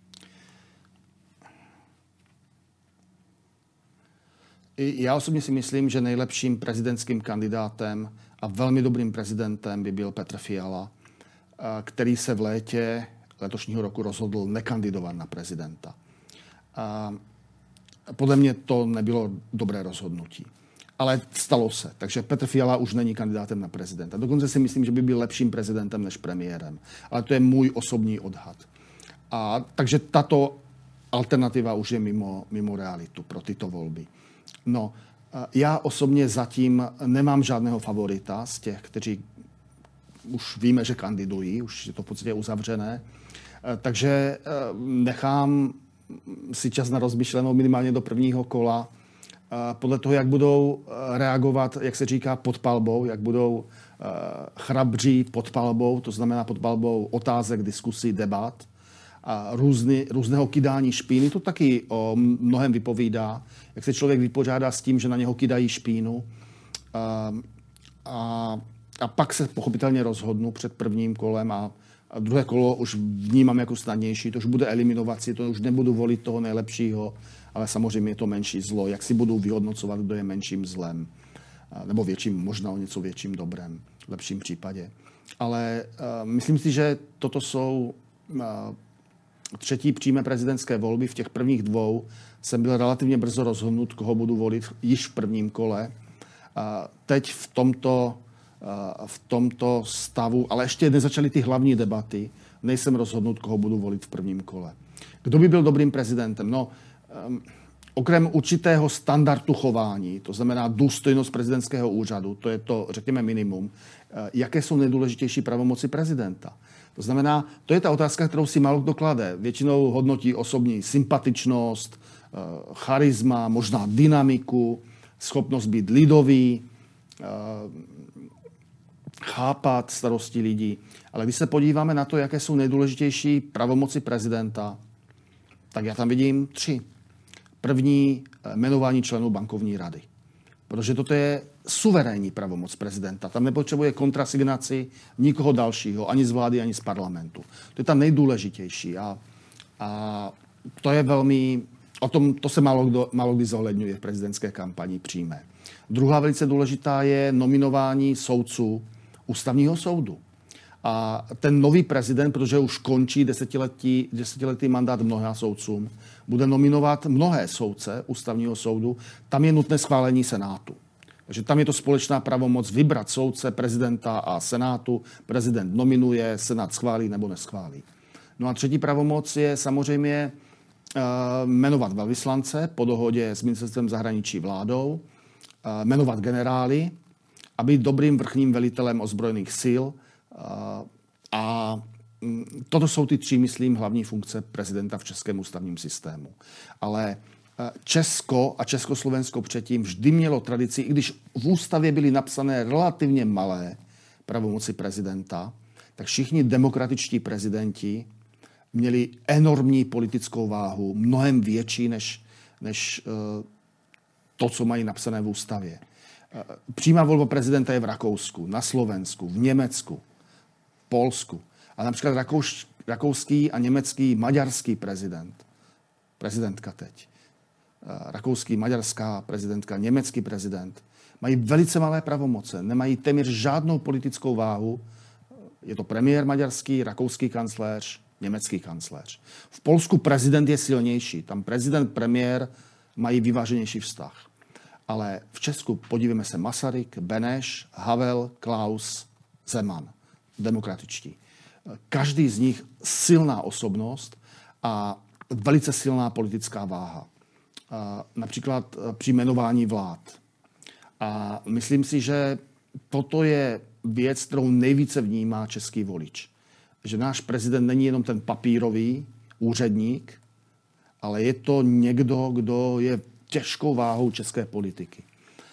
Já osobně si myslím, že nejlepším prezidentským kandidátem a velmi dobrým prezidentem by byl Petr Fiala, který se v létě letošního roku rozhodl nekandidovat na prezidenta. Podle mě to nebylo dobré rozhodnutí. Ale stalo se. Takže Petr Fiala už není kandidátem na prezidenta. Dokonce si myslím, že by byl lepším prezidentem než premiérem. Ale to je můj osobní odhad. Takže tato alternativa už je mimo realitu pro tyto volby. No, já osobně zatím nemám žádného favorita z těch, kteří už víme, že kandidují, už je to v podstatě uzavřené. Takže nechám si čas na rozmyšlenou minimálně do prvního kola. Podle toho, jak budou reagovat, jak se říká, pod palbou, jak budou chrabří pod palbou, to znamená pod palbou otázek, diskusí, debat, a různého kydání špíny, to taky o mnohem vypovídá, jak se člověk vypořádá s tím, že na něho kydají špínu. A pak se pochopitelně rozhodnu před prvním kolem a druhé kolo už vnímám jako snadnější, to už bude eliminovací, to už nebudu volit toho nejlepšího, ale samozřejmě je to menší zlo. Jak si budu vyhodnocovat, kdo je menším zlem, nebo možná o něco větším dobrem, v lepším případě. Ale myslím si, že toto jsou třetí přímé prezidentské volby. V těch prvních dvou jsem byl relativně brzo rozhodnut, koho budu volit již v prvním kole. Teď v tomto stavu, ale ještě nezačaly ty hlavní debaty, nejsem rozhodnut, koho budu volit v prvním kole. Kdo by byl dobrým prezidentem? No, okrem určitého standardu chování, to znamená důstojnost prezidentského úřadu, to je to, řekněme, minimum, jaké jsou nejdůležitější pravomoci prezidenta? To znamená, to je ta otázka, kterou si málo kdo klade. Většinou hodnotí osobní sympatičnost, charisma, možná dynamiku, schopnost být lidový, chápat starosti lidí. Ale když se podíváme na to, jaké jsou nejdůležitější pravomoci prezidenta, tak já tam vidím 3. První, jmenování členů bankovní rady. Protože toto je suverénní pravomoc prezidenta. Tam nepotřebuje kontrasignaci nikoho dalšího, ani z vlády, ani z parlamentu. To je ta nejdůležitější. A to je velmi, to se málo kdy zohledňuje v prezidentské kampani přímé. Druhá velice důležitá je nominování soudců Ústavního soudu. A ten nový prezident, protože už končí desetiletý mandát mnoha soudcům, bude nominovat mnohé soudce Ústavního soudu. Tam je nutné schválení Senátu. Takže tam je to společná pravomoc vybrat soudce, prezidenta a Senátu. Prezident nominuje, Senát schválí nebo neschválí. No a třetí pravomoc je samozřejmě jmenovat velvyslance po dohodě s ministerstvem zahraničí vládou, jmenovat generály a být dobrým vrchním velitelem ozbrojených sil. A toto jsou ty 3, myslím, hlavní funkce prezidenta v českém ústavním systému. Ale Česko a Československo předtím vždy mělo tradici, i když v ústavě byly napsané relativně malé pravomoci prezidenta, tak všichni demokratičtí prezidenti měli enormní politickou váhu, mnohem větší než to, co mají napsané v ústavě. Přímá volba prezidenta je v Rakousku, na Slovensku, v Německu, v Polsku. A například rakouský a německý, maďarský prezidentka teď, rakouský, maďarská prezidentka, německý prezident, mají velice malé pravomoce, nemají téměř žádnou politickou váhu. Je to premiér maďarský, rakouský kancléř, německý kancléř. V Polsku prezident je silnější. Tam prezident, premiér mají vyváženější vztah. Ale v Česku podívejme se Masaryk, Beneš, Havel, Klaus, Zeman. Demokratičtí. Každý z nich silná osobnost a velice silná politická váha. Například při jmenování vlád. A myslím si, že toto je věc, kterou nejvíce vnímá český volič. Že náš prezident není jenom ten papírový úředník, ale je to někdo, kdo je těžkou váhou české politiky.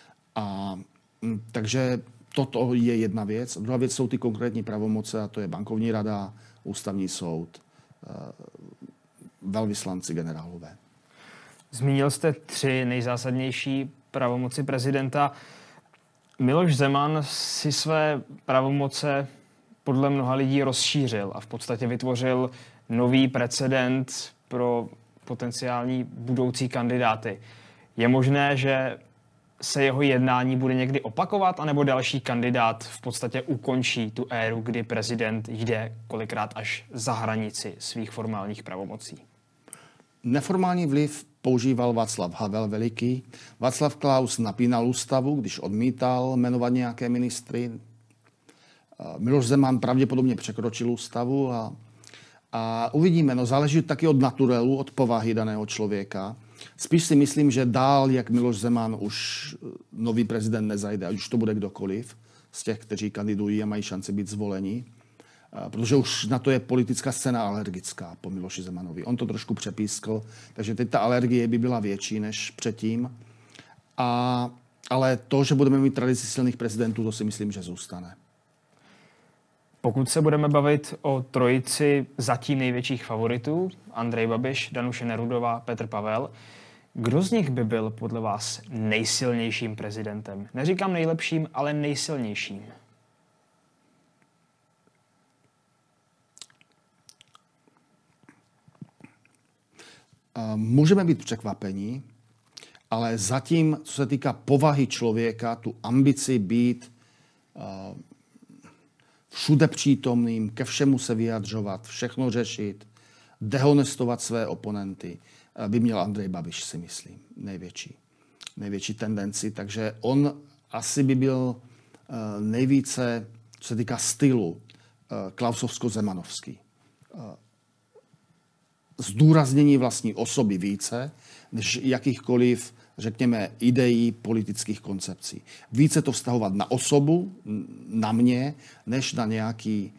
Takže toto je jedna věc. A druhá věc jsou ty konkrétní pravomoce, a to je bankovní rada, ústavní soud, velvyslanci, generálové. Zmínil jste 3 nejzásadnější pravomoci prezidenta. Miloš Zeman si své pravomoce podle mnoha lidí rozšířil a v podstatě vytvořil nový precedent pro potenciální budoucí kandidáty. Je možné, že se jeho jednání bude někdy opakovat, anebo další kandidát v podstatě ukončí tu éru, kdy prezident jde kolikrát až za hranici svých formálních pravomocí? Neformální vliv používal Václav Havel veliký. Václav Klaus napínal ústavu, když odmítal jmenovat nějaké ministry. Miloš Zeman pravděpodobně překročil ústavu a uvidíme. No, záleží taky od naturelu, od povahy daného člověka. Spíš si myslím, že dál, jak Miloš Zeman, už nový prezident nezajde, ať už to bude kdokoliv z těch, kteří kandidují a mají šanci být zvoleni. Protože už na to je politická scéna alergická po Miloši Zemanovi. On to trošku přepískl, takže teď ta alergie by byla větší než předtím. Ale to, že budeme mít tradici silných prezidentů, to si myslím, že zůstane. Pokud se budeme bavit o trojici zatím největších favoritů, Andrej Babiš, Danuše Nerudová, Petr Pavel, kdo z nich by byl podle vás nejsilnějším prezidentem? Neříkám nejlepším, ale nejsilnějším. Můžeme být překvapení, ale zatím, co se týká povahy člověka, tu ambici být všude přítomným, ke všemu se vyjadřovat, všechno řešit, dehonestovat své oponenty, by měl Andrej Babiš, si myslím, největší tendenci. Takže on asi by byl nejvíce, co se týká stylu, klausovsko-zemanovský. Zdůraznění vlastní osoby více, než jakýchkoliv, řekněme, ideí politických koncepcí. Více to vztahovat na osobu, na mě, než na nějaký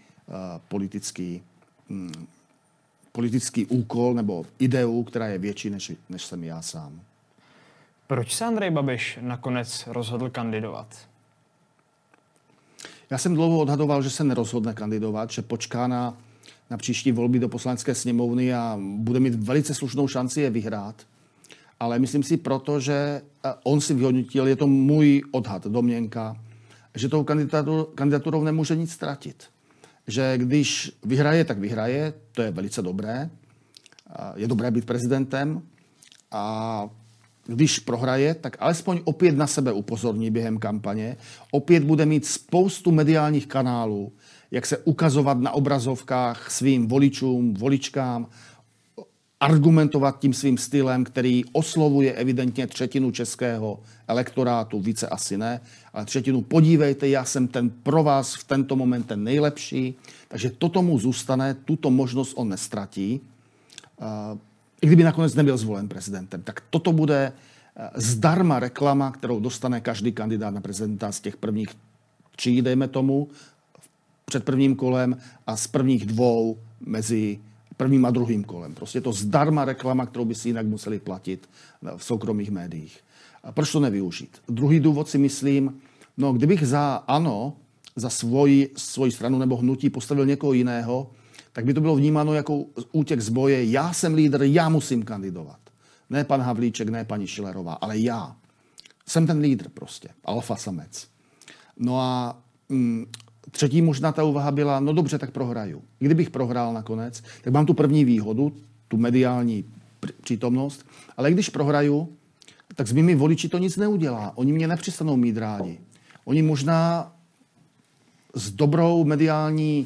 politický úkol nebo ideu, která je větší, než jsem já sám. Proč se Andrej Babiš nakonec rozhodl kandidovat? Já jsem dlouho odhadoval, že se nerozhodne kandidovat, že počká na příští volby do Poslanecké sněmovny a bude mít velice slušnou šanci je vyhrát. Ale myslím si proto, že on si vyhodnotil, je to můj odhad, domněnka, že tou kandidaturou nemůže nic ztratit. Že když vyhraje, tak vyhraje, to je velice dobré. Je dobré být prezidentem. A když prohraje, tak alespoň opět na sebe upozorní během kampaně. Opět bude mít spoustu mediálních kanálů, jak se ukazovat na obrazovkách svým voličům, voličkám, argumentovat tím svým stylem, který oslovuje evidentně 1/3 českého elektorátu, více asi ne, ale 1/3. Podívejte, já jsem ten pro vás v tento moment ten nejlepší, takže toto mu zůstane, tuto možnost on nestratí. I kdyby nakonec nebyl zvolen prezidentem, tak toto bude zdarma reklama, kterou dostane každý kandidát na prezidenta z těch prvních 3, dejme tomu, před prvním kolem a z prvních 2 mezi prvním a druhým kolem. Prostě je to zdarma reklama, kterou by si jinak museli platit v soukromých médiích. A proč to nevyužít? Druhý důvod si myslím, no kdybych za ANO, za svoji stranu nebo hnutí postavil někoho jiného, tak by to bylo vnímáno jako útěk z boje. Já jsem lídr, já musím kandidovat. Ne pan Havlíček, ne paní Schillerová, ale já. Jsem ten lídr prostě, alfa samec. No a třetí možná ta úvaha byla, no dobře, tak prohraju. Kdybych prohrál nakonec, tak mám tu první výhodu, tu mediální přítomnost, ale když prohraju, tak s mými voliči to nic neudělá. Oni mě nepřestanou mít rádi. Oni možná s dobrou mediální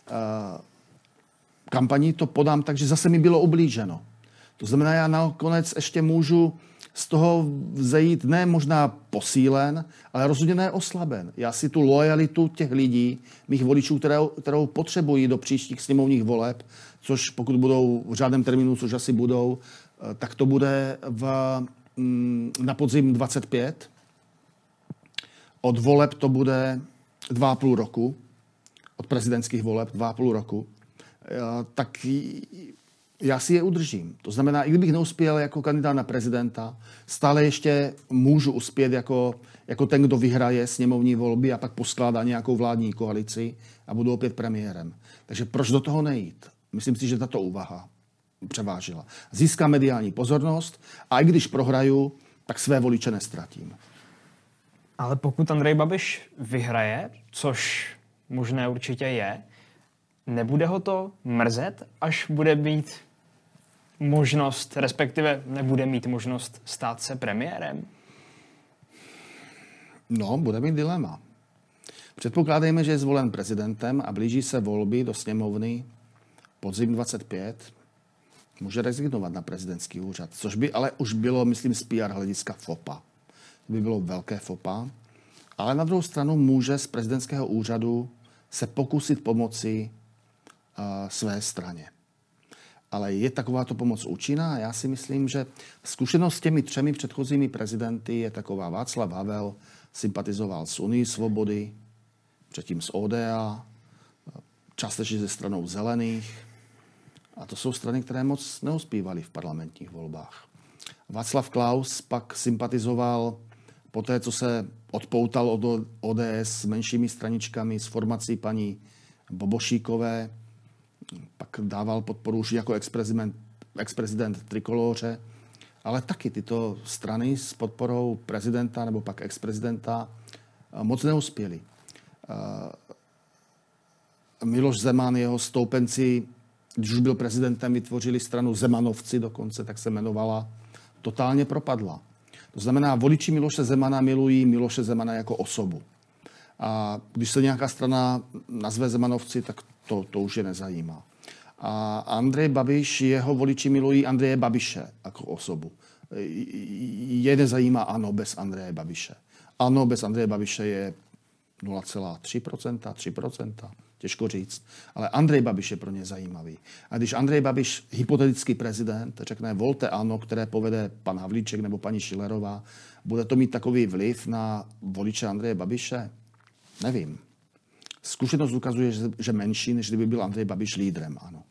kampaní to podám tak, že zase mi bylo ublíženo. To znamená, já nakonec ještě můžu z toho vzejít ne možná posílen, ale rozhodně ne oslaben. Já si tu lojalitu těch lidí, mých voličů, kterou potřebují do příštích sněmovních voleb, což pokud budou v řádném termínu, což asi budou, tak to bude na podzim 25. Od voleb to bude 2,5 roku. Od prezidentských voleb 2,5 roku. Tak já si je udržím. To znamená, i kdybych neuspěl jako kandidát na prezidenta, stále ještě můžu uspět jako ten, kdo vyhraje sněmovní volby a pak poskládá nějakou vládní koalici a budu opět premiérem. Takže proč do toho nejít? Myslím si, že tato úvaha převážila. Získám mediální pozornost a i když prohraju, tak své voliče nestratím. Ale pokud Andrej Babiš vyhraje, což možné určitě je, nebude ho to mrzet, až bude mít možnost, respektive nebude mít možnost stát se premiérem? No, bude mít dilema. Předpokládejme, že je zvolen prezidentem a blíží se volby do sněmovny podzim 25. Může rezignovat na prezidentský úřad, což by ale už bylo, myslím, z PR hlediska fopa. To by bylo velké fopa. Ale na druhou stranu může z prezidentského úřadu se pokusit pomoci své straně. Ale je takováto pomoc účinná? Já si myslím, že zkušenost s těmi 3 předchozími prezidenty je taková. Václav Havel sympatizoval s Unií svobody, předtím s ODA, částečně ze stranou Zelených. A to jsou strany, které moc neuspívaly v parlamentních volbách. Václav Klaus pak sympatizoval po té, co se odpoutal od ODS s menšími straničkami, s formací paní Bobošíkové, pak dával podporu už jako ex-prezident Trikolóře, ale taky tyto strany s podporou prezidenta nebo pak ex-prezidenta moc neuspěly. Miloš Zeman, jeho stoupenci, když už byl prezidentem, vytvořili stranu Zemanovci dokonce, tak se jmenovala, totálně propadla. To znamená, voliči Miloše Zemana milují Miloše Zemana jako osobu. A když se nějaká strana nazve Zemanovci, tak to už je nezajímá. A Andrej Babiš, jeho voliči milují Andreje Babiše jako osobu. Je nezajímá ANO bez Andreje Babiše. ANO bez Andreje Babiše je 0,3%, 3%, těžko říct. Ale Andrej Babiš je pro ně zajímavý. A když Andrej Babiš, hypotetický prezident, řekne volte ANO, které povede pan Havlíček nebo paní Schillerová, bude to mít takový vliv na voliče Andreje Babiše? Nevím. Zkušenost ukazuje, že menší, než kdyby byl Andrej Babiš lídrem, ano.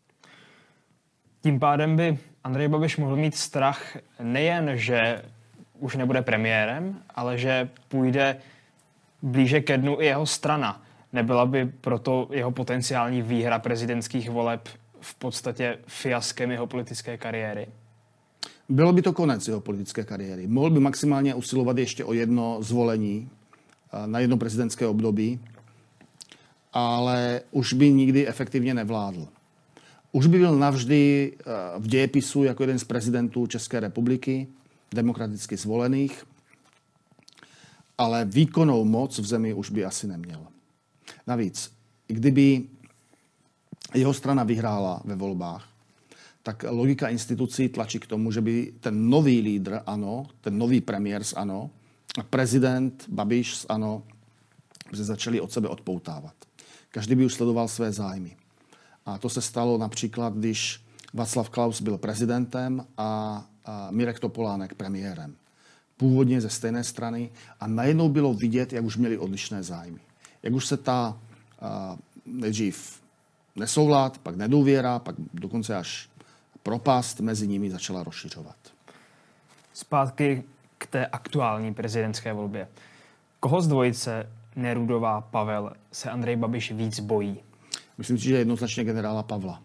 Tím pádem by Andrej Babiš mohl mít strach nejen, že už nebude premiérem, ale že půjde blíže ke dnu i jeho strana. Nebyla by proto jeho potenciální výhra prezidentských voleb v podstatě fiaskem jeho politické kariéry? Bylo by to konec jeho politické kariéry. Mohl by maximálně usilovat ještě o jedno zvolení na jedno prezidentské období, ale už by nikdy efektivně nevládl. Už by byl navždy v dějepisu jako jeden z prezidentů České republiky, demokraticky zvolených, ale výkonnou moc v zemi už by asi neměl. Navíc, i kdyby jeho strana vyhrála ve volbách, tak logika institucí tlačí k tomu, že by ten nový lídr ANO, ten nový premiér z ANO a prezident Babiš z ANO se začali od sebe odpoutávat. Každý by už sledoval své zájmy. A to se stalo například, když Václav Klaus byl prezidentem a Mirek Topolánek premiérem. Původně ze stejné strany a najednou bylo vidět, jak už měli odlišné zájmy. Jak už se ta nejdřív nesoulad, pak nedůvěra, pak dokonce až propast mezi nimi začala rozšiřovat. Zpátky k té aktuální prezidentské volbě. Koho z dvojice Nerudová Pavel se Andrej Babiš víc bojí? Myslím si, že jednoznačně generála Pavla.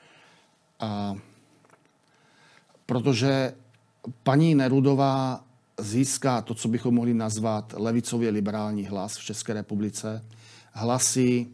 Protože paní Nerudová získá to, co bychom mohli nazvat levicově liberální hlas v České republice. Hlasy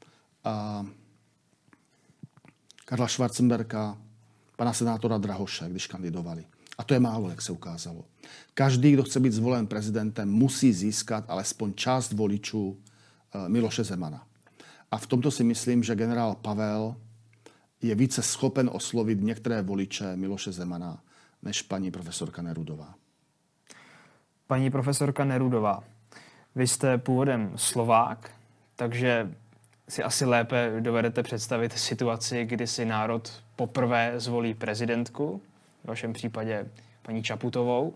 Karla Schwarzenberga, pana senátora Drahoše, když kandidovali. A to je málo, jak se ukázalo. Každý, kdo chce být zvolen prezidentem, musí získat alespoň část voličů Miloše Zemana. A v tomto si myslím, že generál Pavel je více schopen oslovit některé voliče Miloše Zemana než paní profesorka Nerudová. Paní profesorka Nerudová, vy jste původem Slovák, takže si asi lépe dovedete představit situaci, kdy si národ poprvé zvolí prezidentku, v vašem případě paní Čaputovou.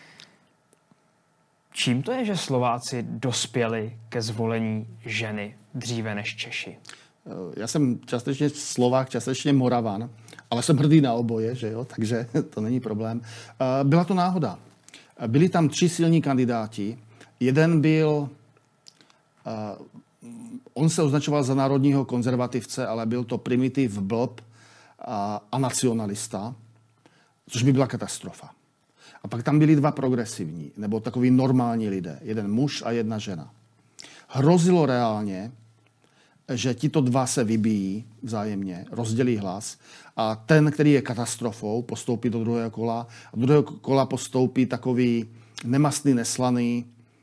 Čím to je, že Slováci dospěli ke zvolení ženy dříve než Češi? Já jsem částečně Slovák, částečně Moravan, ale jsem hrdý na oboje, že jo? Takže to není problém. Byla to náhoda. Byli tam 3 silní kandidáti. Jeden byl, on se označoval za národního konzervativce, ale byl to primitiv, blb a nacionalista, což by byla katastrofa. A pak tam byli 2 progresivní, nebo takový normální lidé. Jeden muž a jedna žena. Hrozilo reálně, že tito 2 se vybíjí vzájemně, rozdělí hlas a ten, který je katastrofou, postoupí do druhého kola. A do druhého kola postoupí takový nemastný, neslaný,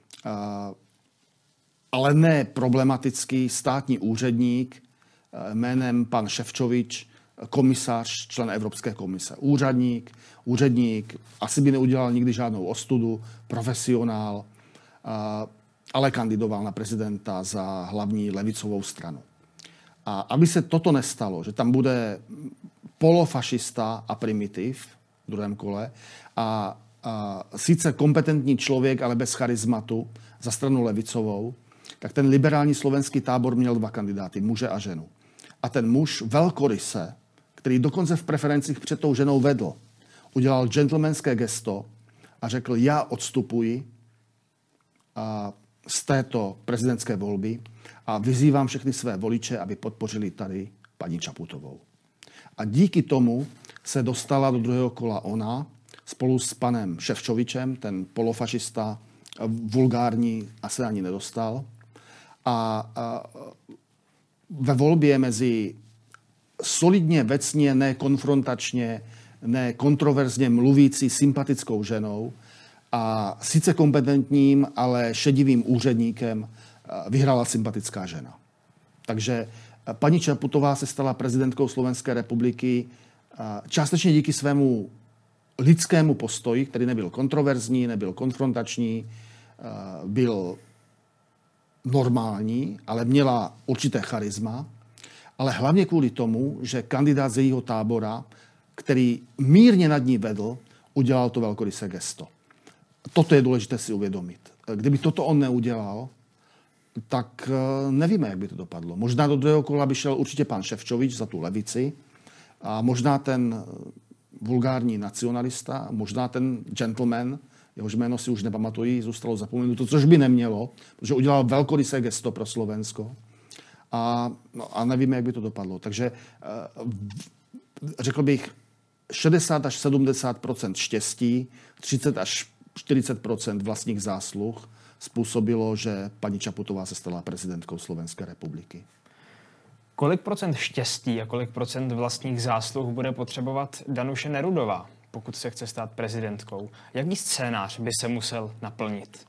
ale ne problematický státní úředník jménem pan Šefčovič, komisař, člen Evropské komise. Úředník, asi by neudělal nikdy žádnou ostudu, profesionál, ale kandidoval na prezidenta za hlavní levicovou stranu. A aby se toto nestalo, že tam bude polofašista a primitiv v druhém kole a sice kompetentní člověk, ale bez charizmatu za stranu levicovou, tak ten liberální slovenský tábor měl 2 kandidáty, muže a ženu. A ten muž velkoryse, který dokonce v preferencích před tou ženou vedl, udělal gentlemanské gesto a řekl, já odstupuji z této prezidentské volby a vyzývám všechny své voliče, aby podpořili tady paní Čaputovou. A díky tomu se dostala do druhého kola ona spolu s panem Šefčovičem, ten polofašista, vulgární, asi ani nedostal. A ve volbě mezi solidně, vecně, ne konfrontačně, ne kontroverzně mluvící sympatickou ženou a sice kompetentním, ale šedivým úředníkem vyhrála sympatická žena. Takže paní Čaputová se stala prezidentkou Slovenské republiky částečně díky svému lidskému postoji, který nebyl kontroverzní, nebyl konfrontační, byl normální, ale měla určité charisma, ale hlavně kvůli tomu, že kandidát z jejího tábora, který mírně nad ní vedl, udělal to velkorysé gesto. Toto je důležité si uvědomit. Kdyby toto on neudělal, tak nevíme, jak by to dopadlo. Možná do druhého kola by šel určitě pan Šefčovič za tu levici a možná ten vulgární nacionalista, možná ten gentleman, jehož jméno si už nepamatují, zůstalo zapomenuto, což by nemělo, protože udělal velkorysé gesto pro Slovensko a nevíme, jak by to dopadlo. Takže řekl bych 60 až 70% štěstí, 30 až 40% vlastních zásluh způsobilo, že paní Čaputová se stala prezidentkou Slovenské republiky. Kolik procent štěstí a kolik procent vlastních zásluh bude potřebovat Danuše Nerudová, pokud se chce stát prezidentkou? Jaký scénář by se musel naplnit?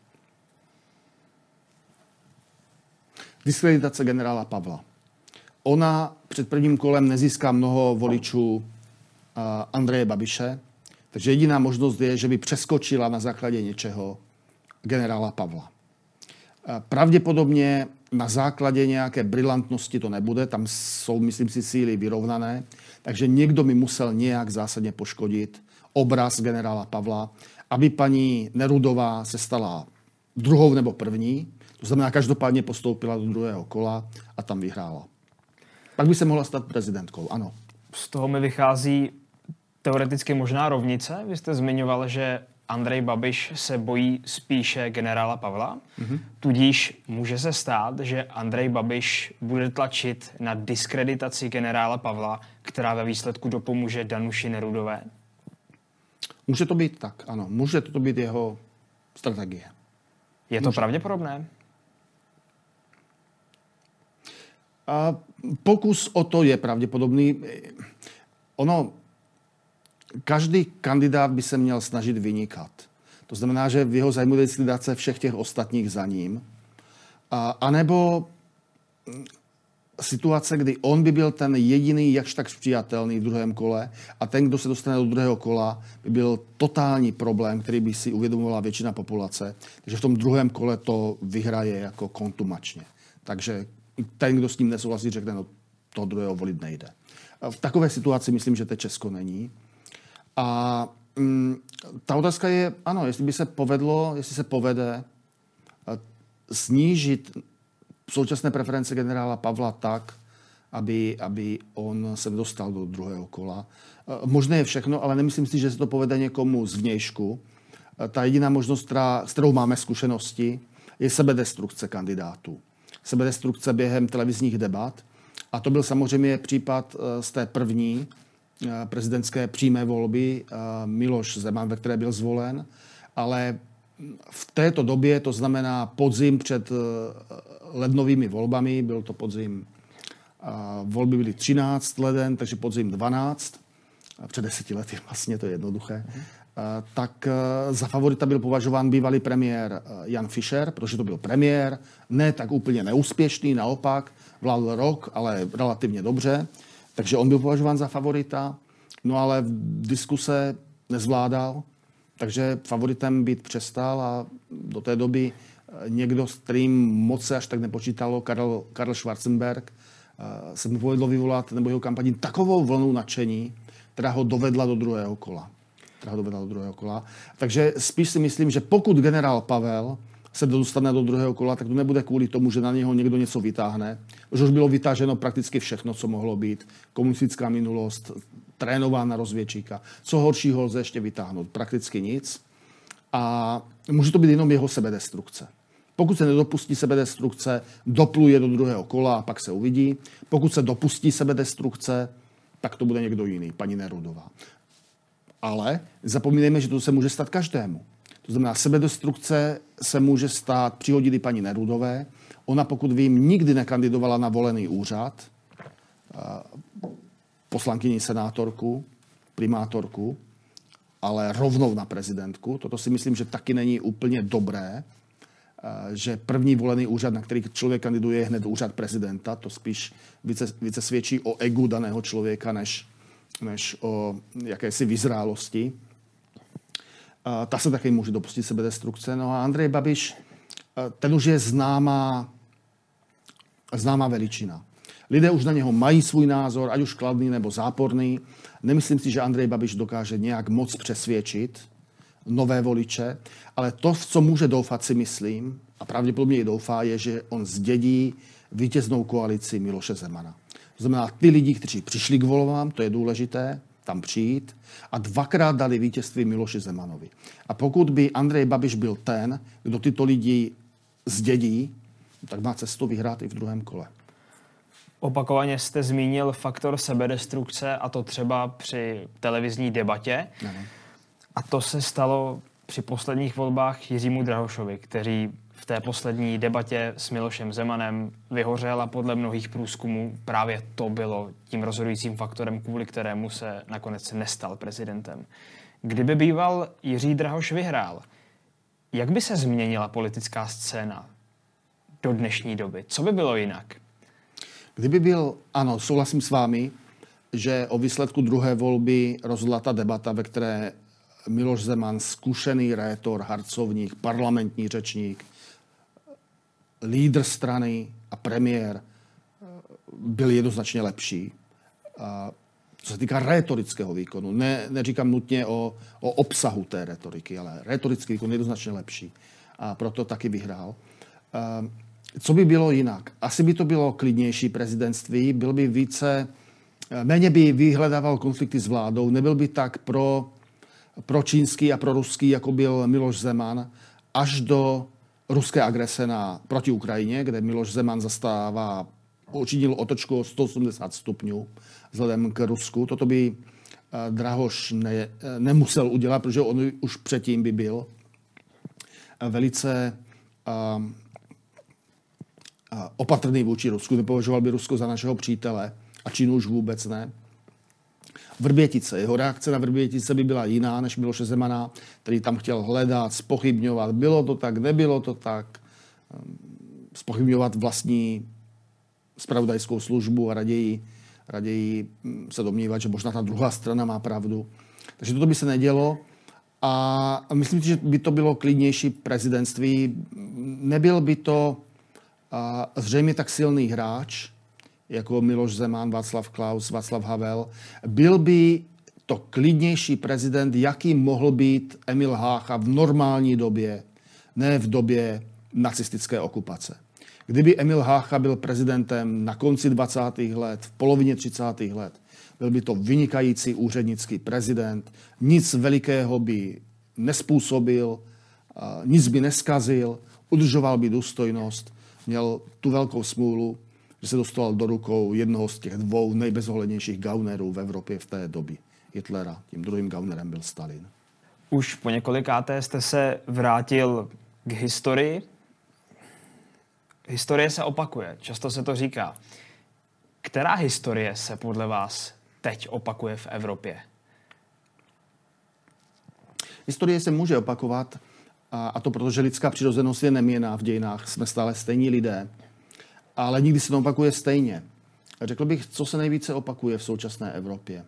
Diskreditace generála Pavla. Ona před prvním kolem nezíská mnoho voličů Andreje Babiše, takže jediná možnost je, že by přeskočila na základě něčeho generála Pavla. Pravděpodobně na základě nějaké brilantnosti to nebude, tam jsou, myslím si, síly vyrovnané, takže někdo by musel nějak zásadně poškodit obraz generála Pavla, aby paní Nerudová se stala druhou nebo první, to znamená, každopádně postoupila do druhého kola a tam vyhrála. Pak by se mohla stát prezidentkou, ano. Z toho mi vychází teoreticky možná rovnice. Vy jste zmiňoval, že Andrej Babiš se bojí spíše generála Pavla. Tudíž může se stát, že Andrej Babiš bude tlačit na diskreditaci generála Pavla, která ve výsledku dopomůže Danuši Nerudové. Může to být tak, ano. Může to být jeho strategie. Je to pravděpodobné? A pokus o to je pravděpodobný. Každý kandidát by se měl snažit vynikat. To znamená, že v jeho zájmu je likvidace všech těch ostatních za ním. A nebo situace, kdy on by byl ten jediný jakž tak přijatelný v druhém kole a ten, kdo se dostane do druhého kola, by byl totální problém, který by si uvědomovala většina populace. Takže v tom druhém kole to vyhraje jako kontumačně. Takže ten, kdo s ním nesouhlasí, řekne, no toho druhého volit nejde. V takové situaci myslím, že to Česko není. A ta otázka je, ano, jestli se povede snížit současné preference generála Pavla tak, aby on se dostal do druhého kola. Možné je všechno, ale nemyslím si, že se to povede někomu zvnějšku. Ta jediná možnost, s kterou máme zkušenosti, je sebedestrukce kandidátů. Sebedestrukce během televizních debat. A to byl samozřejmě případ z té první prezidentské přímé volby Miloš Zeman, ve které byl zvolen. Ale v této době, to znamená podzim před lednovými volbami, byl to podzim, volby byly 13 leden, takže podzim 12, před 10 lety vlastně, to je jednoduché, tak za favorita byl považován bývalý premiér Jan Fischer, protože to byl premiér, ne tak úplně neúspěšný, naopak, vládl rok, ale relativně dobře, takže on byl považován za favorita, no ale v diskuse nezvládal, takže favoritem být přestal a do té doby někdo, s kterým moc se až tak nepočítalo, Karl Schwarzenberg, se mu povedlo vyvolat nebo jeho kampaní takovou vlnu nadšení, která ho dovedla do druhého kola. Takže spíš si myslím, že pokud generál Pavel se dostane do druhého kola, tak to nebude kvůli tomu, že na něho někdo něco vytáhne. Že už bylo vytáženo prakticky všechno, co mohlo být. Komunistická minulost, trénována rozvědčíka. Co horšího lze ještě vytáhnout? Prakticky nic. A může to být jenom jeho sebedestrukce. Pokud se nedopustí sebedestrukce, dopluje do druhého kola a pak se uvidí. Pokud se dopustí sebedestrukce, tak to bude někdo jiný, paní Nerudová. Ale zapomínejme, že to se může stát každému. To znamená, sebedestrukce se může stát, přihodit i paní Nerudové. Ona, pokud vím, nikdy nekandidovala na volený úřad, poslankyni senátorku, primátorku, ale rovnou na prezidentku. Toto si myslím, že taky není úplně dobré, že první volený úřad, na který člověk kandiduje, je hned úřad prezidenta. To spíš více svědčí o egu daného člověka, než o jakési vyzrálosti. Ta se taky může dopustit sebedestrukce. No a Andrej Babiš, ten už je známá veličina. Lidé už na něho mají svůj názor, ať už kladný nebo záporný. Nemyslím si, že Andrej Babiš dokáže nějak moc přesvědčit nové voliče, ale to, v co může doufat, si myslím, a pravděpodobně i doufá, je, že on zdědí vítěznou koalici Miloše Zemana. To znamená, ty lidi, kteří přišli k volbám, to je důležité, tam přijít, a dvakrát dali vítězství Miloši Zemanovi. A pokud by Andrej Babiš byl ten, kdo tyto lidi zdědí, tak má cestu vyhrát i v druhém kole. Opakovaně jste zmínil faktor sebedestrukce, a to třeba při televizní debatě. Ano. A to se stalo při posledních volbách Jiřímu Drahošovi, který v té poslední debatě s Milošem Zemanem vyhořel a podle mnohých průzkumů právě to bylo tím rozhodujícím faktorem, kvůli kterému se nakonec nestal prezidentem. Kdyby býval Jiří Drahoš vyhrál, jak by se změnila politická scéna do dnešní doby? Co by bylo jinak? Kdyby byl, ano, souhlasím s vámi, že o výsledku druhé volby rozhodla ta debata, ve které Miloš Zeman, zkušený rétor, harcovník, parlamentní řečník, lídr strany a premiér, byl jednoznačně lepší. A co se týká rétorického výkonu, neříkám nutně o obsahu té rétoriky, ale rétorický výkon je jednoznačně lepší. A proto taky vyhrál. Co by bylo jinak? Asi by to bylo klidnější prezidentství, byl by méně by vyhledával konflikty s vládou, nebyl by tak pro čínský a pro ruský, jako byl Miloš Zeman, až do ruské agrese proti Ukrajině, kde Miloš Zeman učinil otočku o 180 stupňů vzhledem k Rusku. Toto by Drahoš nemusel udělat, protože on už předtím by byl velice opatrný vůči Rusku, nepovažoval by Rusko za našeho přítele a Čínu už vůbec ne. Vrbětice. Jeho reakce na Vrbětice by byla jiná než Miloše Zemana, který tam chtěl hledat, zpochybňovat. Bylo to tak, nebylo to tak. Zpochybňovat vlastní zpravodajskou službu a raději se domnívat, že možná ta druhá strana má pravdu. Takže toto by se nedělo. A myslím si, že by to bylo klidnější prezidentství. Nebyl by to zřejmě tak silný hráč, jako Miloš Zeman, Václav Klaus, Václav Havel. Byl by to klidnější prezident, jaký mohl být Emil Hácha v normální době, ne v době nacistické okupace. Kdyby Emil Hácha byl prezidentem na konci 20. let, v polovině 30. let, byl by to vynikající úřednický prezident, nic velikého by nespůsobil, nic by neskazil, udržoval by důstojnost, měl tu velkou smůlu, že se dostal do rukou jednoho z těch dvou nejbezohlednějších gaunerů v Evropě v té době, Hitlera. Tím druhým gaunerem byl Stalin. Už po několikáté jste se vrátil k historii. Historie se opakuje, často se to říká. Která historie se podle vás teď opakuje v Evropě? Historie se může opakovat, a to proto, že lidská přirozenost je neměnná v dějinách. Jsme stále stejní lidé, ale nikdy se to opakuje stejně. Řekl bych, co se nejvíce opakuje v současné Evropě.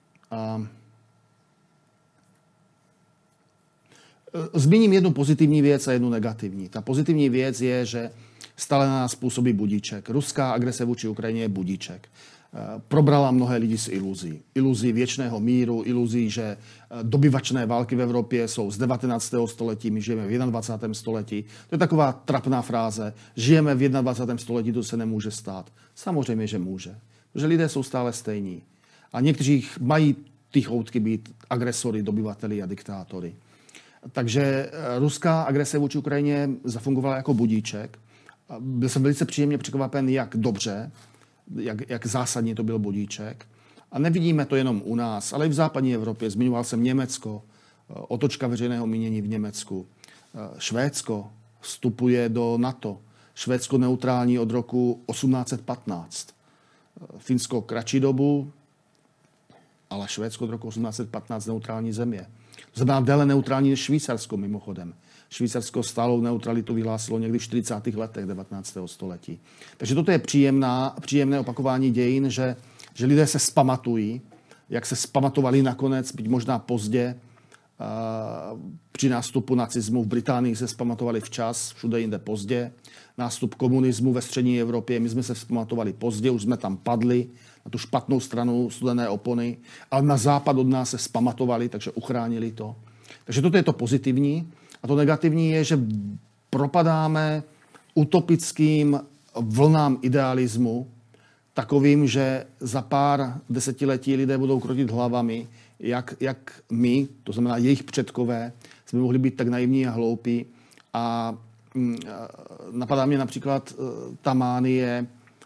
Zmíním jednu pozitivní věc a jednu negativní. Ta pozitivní věc je, že stále na nás působí budíček. Ruská agrese vůči Ukrajině je budíček. Probrala mnohé lidi s iluzí. Iluzí věčného míru, iluzí, že dobyvačné války v Evropě jsou z 19. století, my žijeme v 21. století. To je taková trapná fráze. Žijeme v 21. století, to se nemůže stát. Samozřejmě, že může. Protože lidé jsou stále stejní. A někteří mají ty choutky být agresory, dobyvateli a diktátory. Takže ruská agrese vůči Ukrajině zafungovala jako budíček. Byl jsem velice příjemně překvapen, jak dobře, jak zásadně to byl budíček. A nevidíme to jenom u nás, ale i v západní Evropě. Zmiňoval jsem Německo, otočka veřejného mínění v Německu. Švédsko vstupuje do NATO. Švédsko neutrální od roku 1815. Finsko kratší dobu, ale Švédsko od roku 1815 neutrální země. To znamená déle neutrální než Švýcarsko mimochodem. Švýcarsko stálou neutralitu vyhlásilo někdy v 40. letech 19. století. Takže toto je příjemné opakování dějin, že lidé se vzpamatují, jak se vzpamatovali nakonec, byť možná pozdě, při nástupu nacismu v Británii se vzpamatovali včas, všude jinde pozdě. Nástup komunismu ve střední Evropě, my jsme se vzpamatovali pozdě, už jsme tam padli na tu špatnou stranu studené opony, ale na západ od nás se vzpamatovali, takže uchránili to. Takže toto je to pozitivní. A to negativní je, že propadáme utopickým vlnám idealismu, takovým, že za pár desetiletí lidé budou krotit hlavami, jak my, to znamená jejich předkové, jsme mohli být tak naivní a hloupí. A napadá mě například ta mánie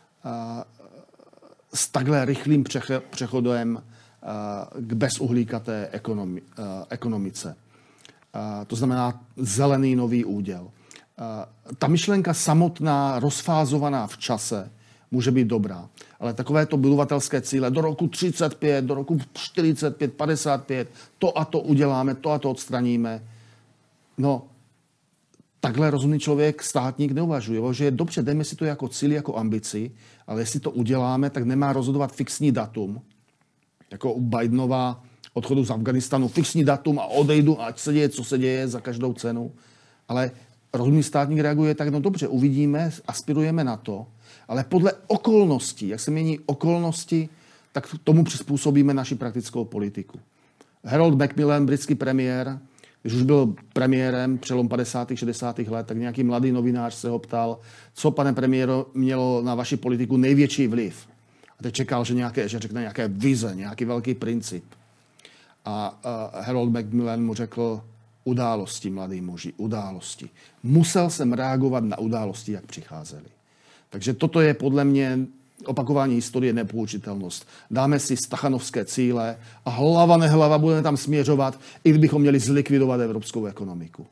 s takhle rychlým přechodem k bezuhlíkaté ekonomice. To znamená zelený nový úděl. Ta myšlenka samotná, rozfázovaná v čase, může být dobrá. Ale takovéto budovatelské cíle do roku 35, do roku 45, 55, to a to uděláme, to a to odstraníme. No, takhle rozumný člověk, státník neuvažuje. Že je dobře, dejme si to jako cíl, jako ambici, ale jestli to uděláme, tak nemá rozhodovat fixní datum. Jako u Bidenova odchodu z Afganistanu, fixní datum a odejdu, ať se děje, co se děje za každou cenu. Ale rozumný státník reaguje tak, no dobře, uvidíme, aspirujeme na to, ale podle okolností, jak se mění okolnosti, tak tomu přizpůsobíme naši praktickou politiku. Harold Macmillan, britský premiér, když už byl premiérem přelom 50. 60. let, tak nějaký mladý novinář se ho ptal, co, pane premiéro, mělo na vaši politiku největší vliv. A teď čekal, že řekne nějaké vize, nějaký velký princip. A Harold Macmillan mu řekl, události, mladý muži, události. Musel jsem reagovat na události, jak přicházely. Takže toto je podle mě opakování historie, nepoučitelnost. Dáme si stachanovské cíle a hlava nehlava budeme tam směřovat, i kdybychom měli zlikvidovat evropskou ekonomiku.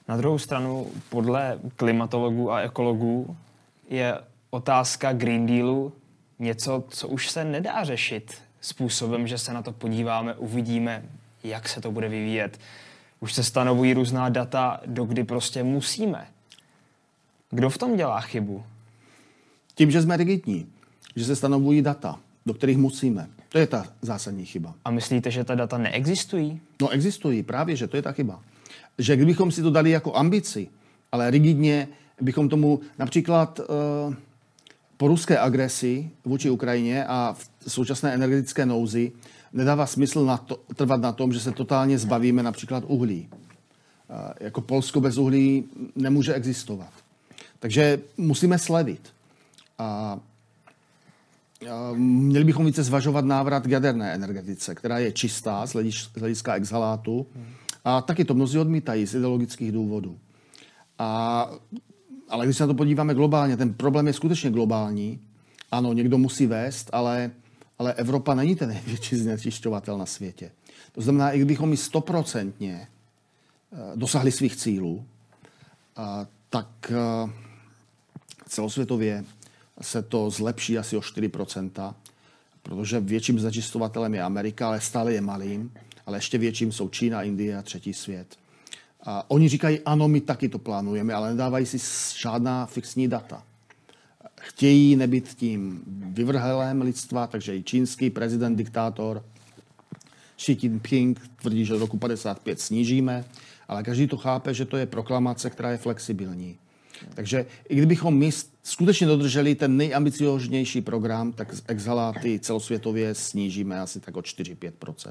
Na druhou stranu, podle klimatologů a ekologů je otázka Green Dealu něco, co už se nedá řešit způsobem, že se na to podíváme, uvidíme, jak se to bude vyvíjet. Už se stanovují různá data, dokdy prostě musíme. Kdo v tom dělá chybu? Tím, že jsme rigidní, že se stanovují data, do kterých musíme. To je ta zásadní chyba. A myslíte, že ta data neexistují? No existují, právě, že to je ta chyba. Že kdybychom si to dali jako ambici, ale rigidně bychom tomu například po ruské agresi vůči Ukrajině a v současné energetické nouzi nedává smysl trvat na tom, že se totálně zbavíme například uhlí. Jako Polsko bez uhlí nemůže existovat. Takže musíme slevit. A měli bychom více zvažovat návrat k jaderné energetice, která je čistá z hlediska exhalátu. A taky to mnozí odmítají z ideologických důvodů. Ale když se na to podíváme globálně, ten problém je skutečně globální. Ano, někdo musí vést, ale Evropa není ten největší znečišťovatel na světě. To znamená, i kdybychom i 100% dosahli svých cílů, tak celosvětově se to zlepší asi o 4%, protože větším znečišťovatelem je Amerika, ale stále je malým, ale ještě větším jsou Čína, Indie a třetí svět. A oni říkají, ano, my taky to plánujeme, ale nedávají si žádná fixní data. Chtějí nebýt tím vyvrhelem lidstva, takže i čínský prezident, diktátor Xi Jinping tvrdí, že do roku 55 snížíme, ale každý to chápe, že to je proklamace, která je flexibilní. Takže i kdybychom my skutečně dodrželi ten nejambicioznější program, tak exhaláty celosvětově snížíme asi tak o 4-5%.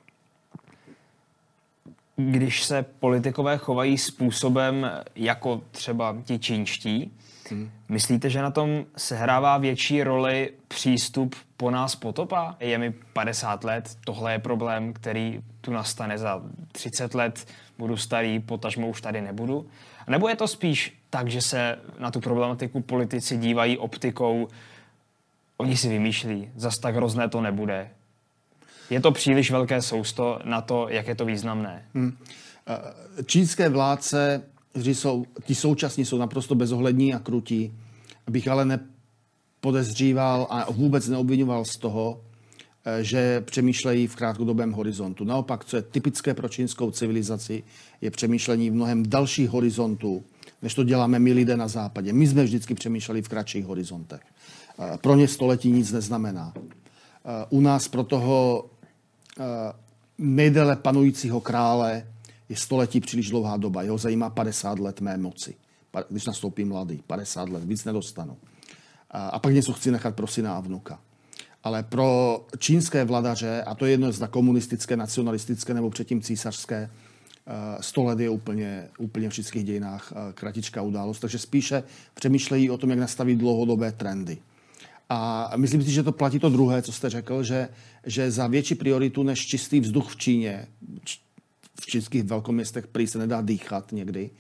Když se politikové chovají způsobem jako třeba ti čínští, myslíte, že na tom sehrává větší roli přístup po nás potopa? Je mi 50 let, tohle je problém, který tu nastane za 30 let, budu starý, potažmo už tady nebudu? Nebo je to spíš tak, že se na tu problematiku politici dívají optikou, oni si vymýšlí, zas tak hrozné to nebude. Je to příliš velké sousto na to, jak je to významné? Čínské vládce, ti současní jsou naprosto bezohlední a krutí, abych ale nepodezříval a vůbec neobvinoval z toho, že přemýšlejí v krátkodobém horizontu. Naopak, co je typické pro čínskou civilizaci, je přemýšlení v mnohem dalších horizontů, než to děláme my lidé na západě. My jsme vždycky přemýšleli v kratších horizontech. Pro ně století nic neznamená. U nás pro toho nejdéle panujícího krále je století příliš dlouhá doba. Jeho zajímá 50 let mé moci. Když nastoupí mladý, 50 let, víc nedostanu. A pak něco chci nechat pro syna a vnuka. Ale pro čínské vladaře, a to je jedno zda komunistické, nacionalistické nebo předtím císařské, 100 let je úplně v českých dějinách kratičká událost. Takže spíše přemýšlejí o tom, jak nastavit dlouhodobé trendy. A myslím si, že to platí to druhé, co jste řekl, že za větší prioritu než čistý vzduch v Číně, v čínských velkoměstech prý se nedá dýchat někdy,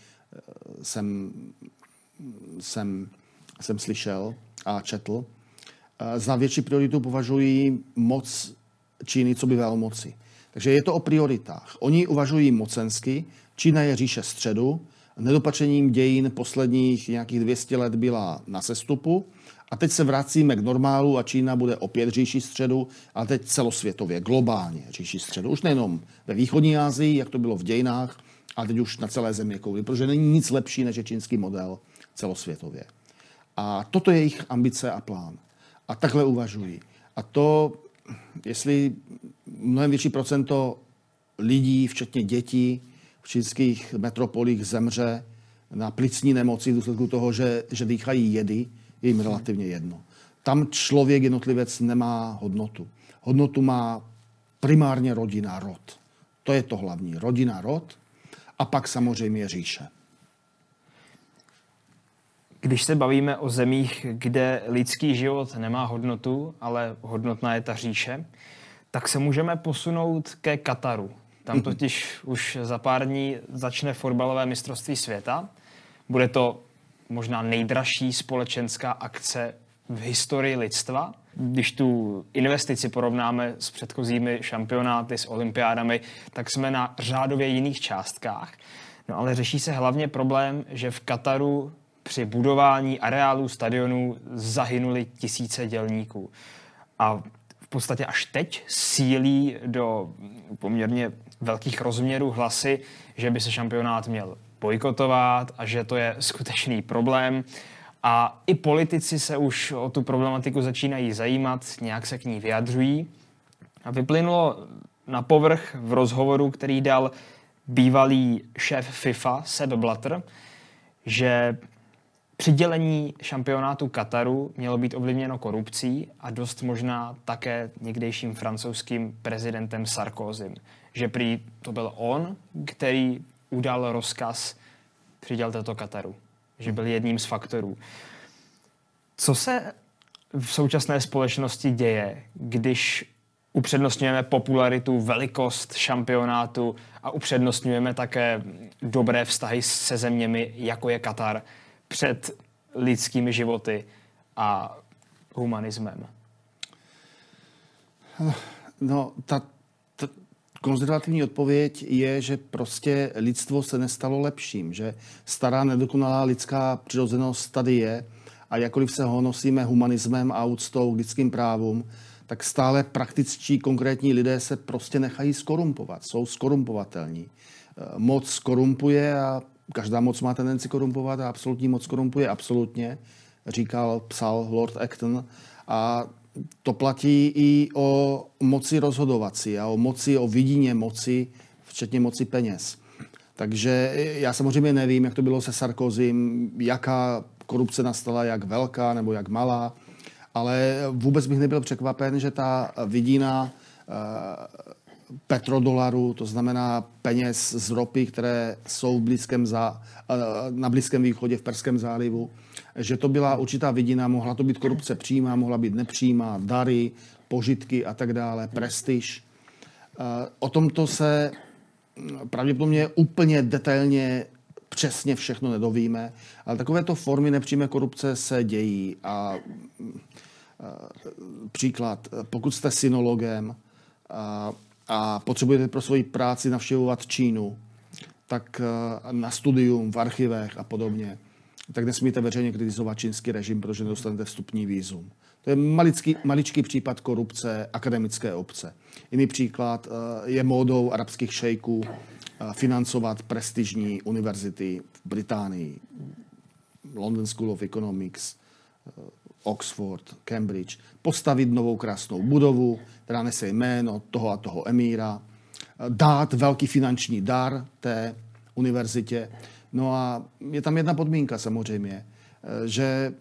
jsem slyšel a četl, za větší prioritu považují moc Číny, co by velmoci. Takže je to o prioritách. Oni uvažují mocensky, Čína je říše středu, nedopatřením dějin posledních nějakých 200 let byla na sestupu a teď se vracíme k normálu a Čína bude opět říší středu, ale teď celosvětově, globálně říší středu. Už nejenom ve východní Asii, jak to bylo v dějinách, ale teď už na celé země kouli, protože není nic lepší, než je čínský model celosvětově. A toto je jejich ambice a plán. A takhle uvažují. A to, jestli mnohem větší procento lidí, včetně dětí, v čínských metropolích zemře na plicní nemoci v důsledku toho, že dýchají jedy, je jim relativně jedno. Tam člověk, jednotlivec, nemá hodnotu. Hodnotu má primárně rodina, rod. To je to hlavní. Rodina, rod a pak samozřejmě říše. Když se bavíme o zemích, kde lidský život nemá hodnotu, ale hodnotná je ta říše, tak se můžeme posunout ke Kataru. Tam totiž už za pár dní začne fotbalové mistrovství světa. Bude to možná nejdražší společenská akce v historii lidstva. Když tu investici porovnáme s předchozími šampionáty, s olympiádami, tak jsme na řádově jiných částkách. No ale řeší se hlavně problém, že v Kataru při budování areálu stadionu zahynuli tisíce dělníků. A v podstatě až teď sílí do poměrně velkých rozměrů hlasy, že by se šampionát měl bojkotovat a že to je skutečný problém. A i politici se už o tu problematiku začínají zajímat, nějak se k ní vyjadřují. A vyplynulo na povrch v rozhovoru, který dal bývalý šéf FIFA Sepp Blatter, že přidělení šampionátu Kataru mělo být ovlivněno korupcí a dost možná také někdejším francouzským prezidentem Sarkozym. Že prý to byl on, který udal rozkaz přidělte to Kataru. Že byl jedním z faktorů. Co se v současné společnosti děje, když upřednostňujeme popularitu, velikost šampionátu a upřednostňujeme také dobré vztahy se zeměmi, jako je Katar, před lidskými životy a humanismem? No, ta konzervativní odpověď je, že prostě lidstvo se nestalo lepším, že stará nedokonalá lidská přirozenost tady je a jakkoliv se honosíme humanismem a úctou k lidským právům, tak stále praktičtí konkrétní lidé se prostě nechají skorumpovat, jsou skorumpovatelní. Moc skorumpuje a každá moc má tendenci korumpovat a absolutní moc korumpuje absolutně, psal Lord Acton. A to platí i o moci rozhodovací a o vidině moci, včetně moci peněz. Takže já samozřejmě nevím, jak to bylo se Sarkozym, jaká korupce nastala, jak velká nebo jak malá, ale vůbec bych nebyl překvapen, že ta vidina petrodolaru, to znamená peněz z ropy, které jsou na Blízkém východě, v Perském zálivu, že to byla určitá vidina, mohla to být korupce přímá, mohla být nepřímá, dary, požitky a tak dále, prestiž. O tomto se pravděpodobně úplně detailně přesně všechno nedovíme, ale takovéto formy nepřímé korupce se dějí. A příklad, pokud jste synologem a potřebujete pro svoji práci navštěvovat Čínu, tak na studium, v archivech a podobně, tak nesmíte veřejně kritizovat čínský režim, protože nedostanete vstupní vízum. To je maličký případ korupce akademické obce. Jiný příklad je módou arabských šejků financovat prestižní univerzity v Británii. London School of Economics, Oxford, Cambridge. Postavit novou krásnou budovu, která nese jméno toho a toho emíra. Dát velký finanční dar té univerzitě. No a je tam jedna podmínka samozřejmě, že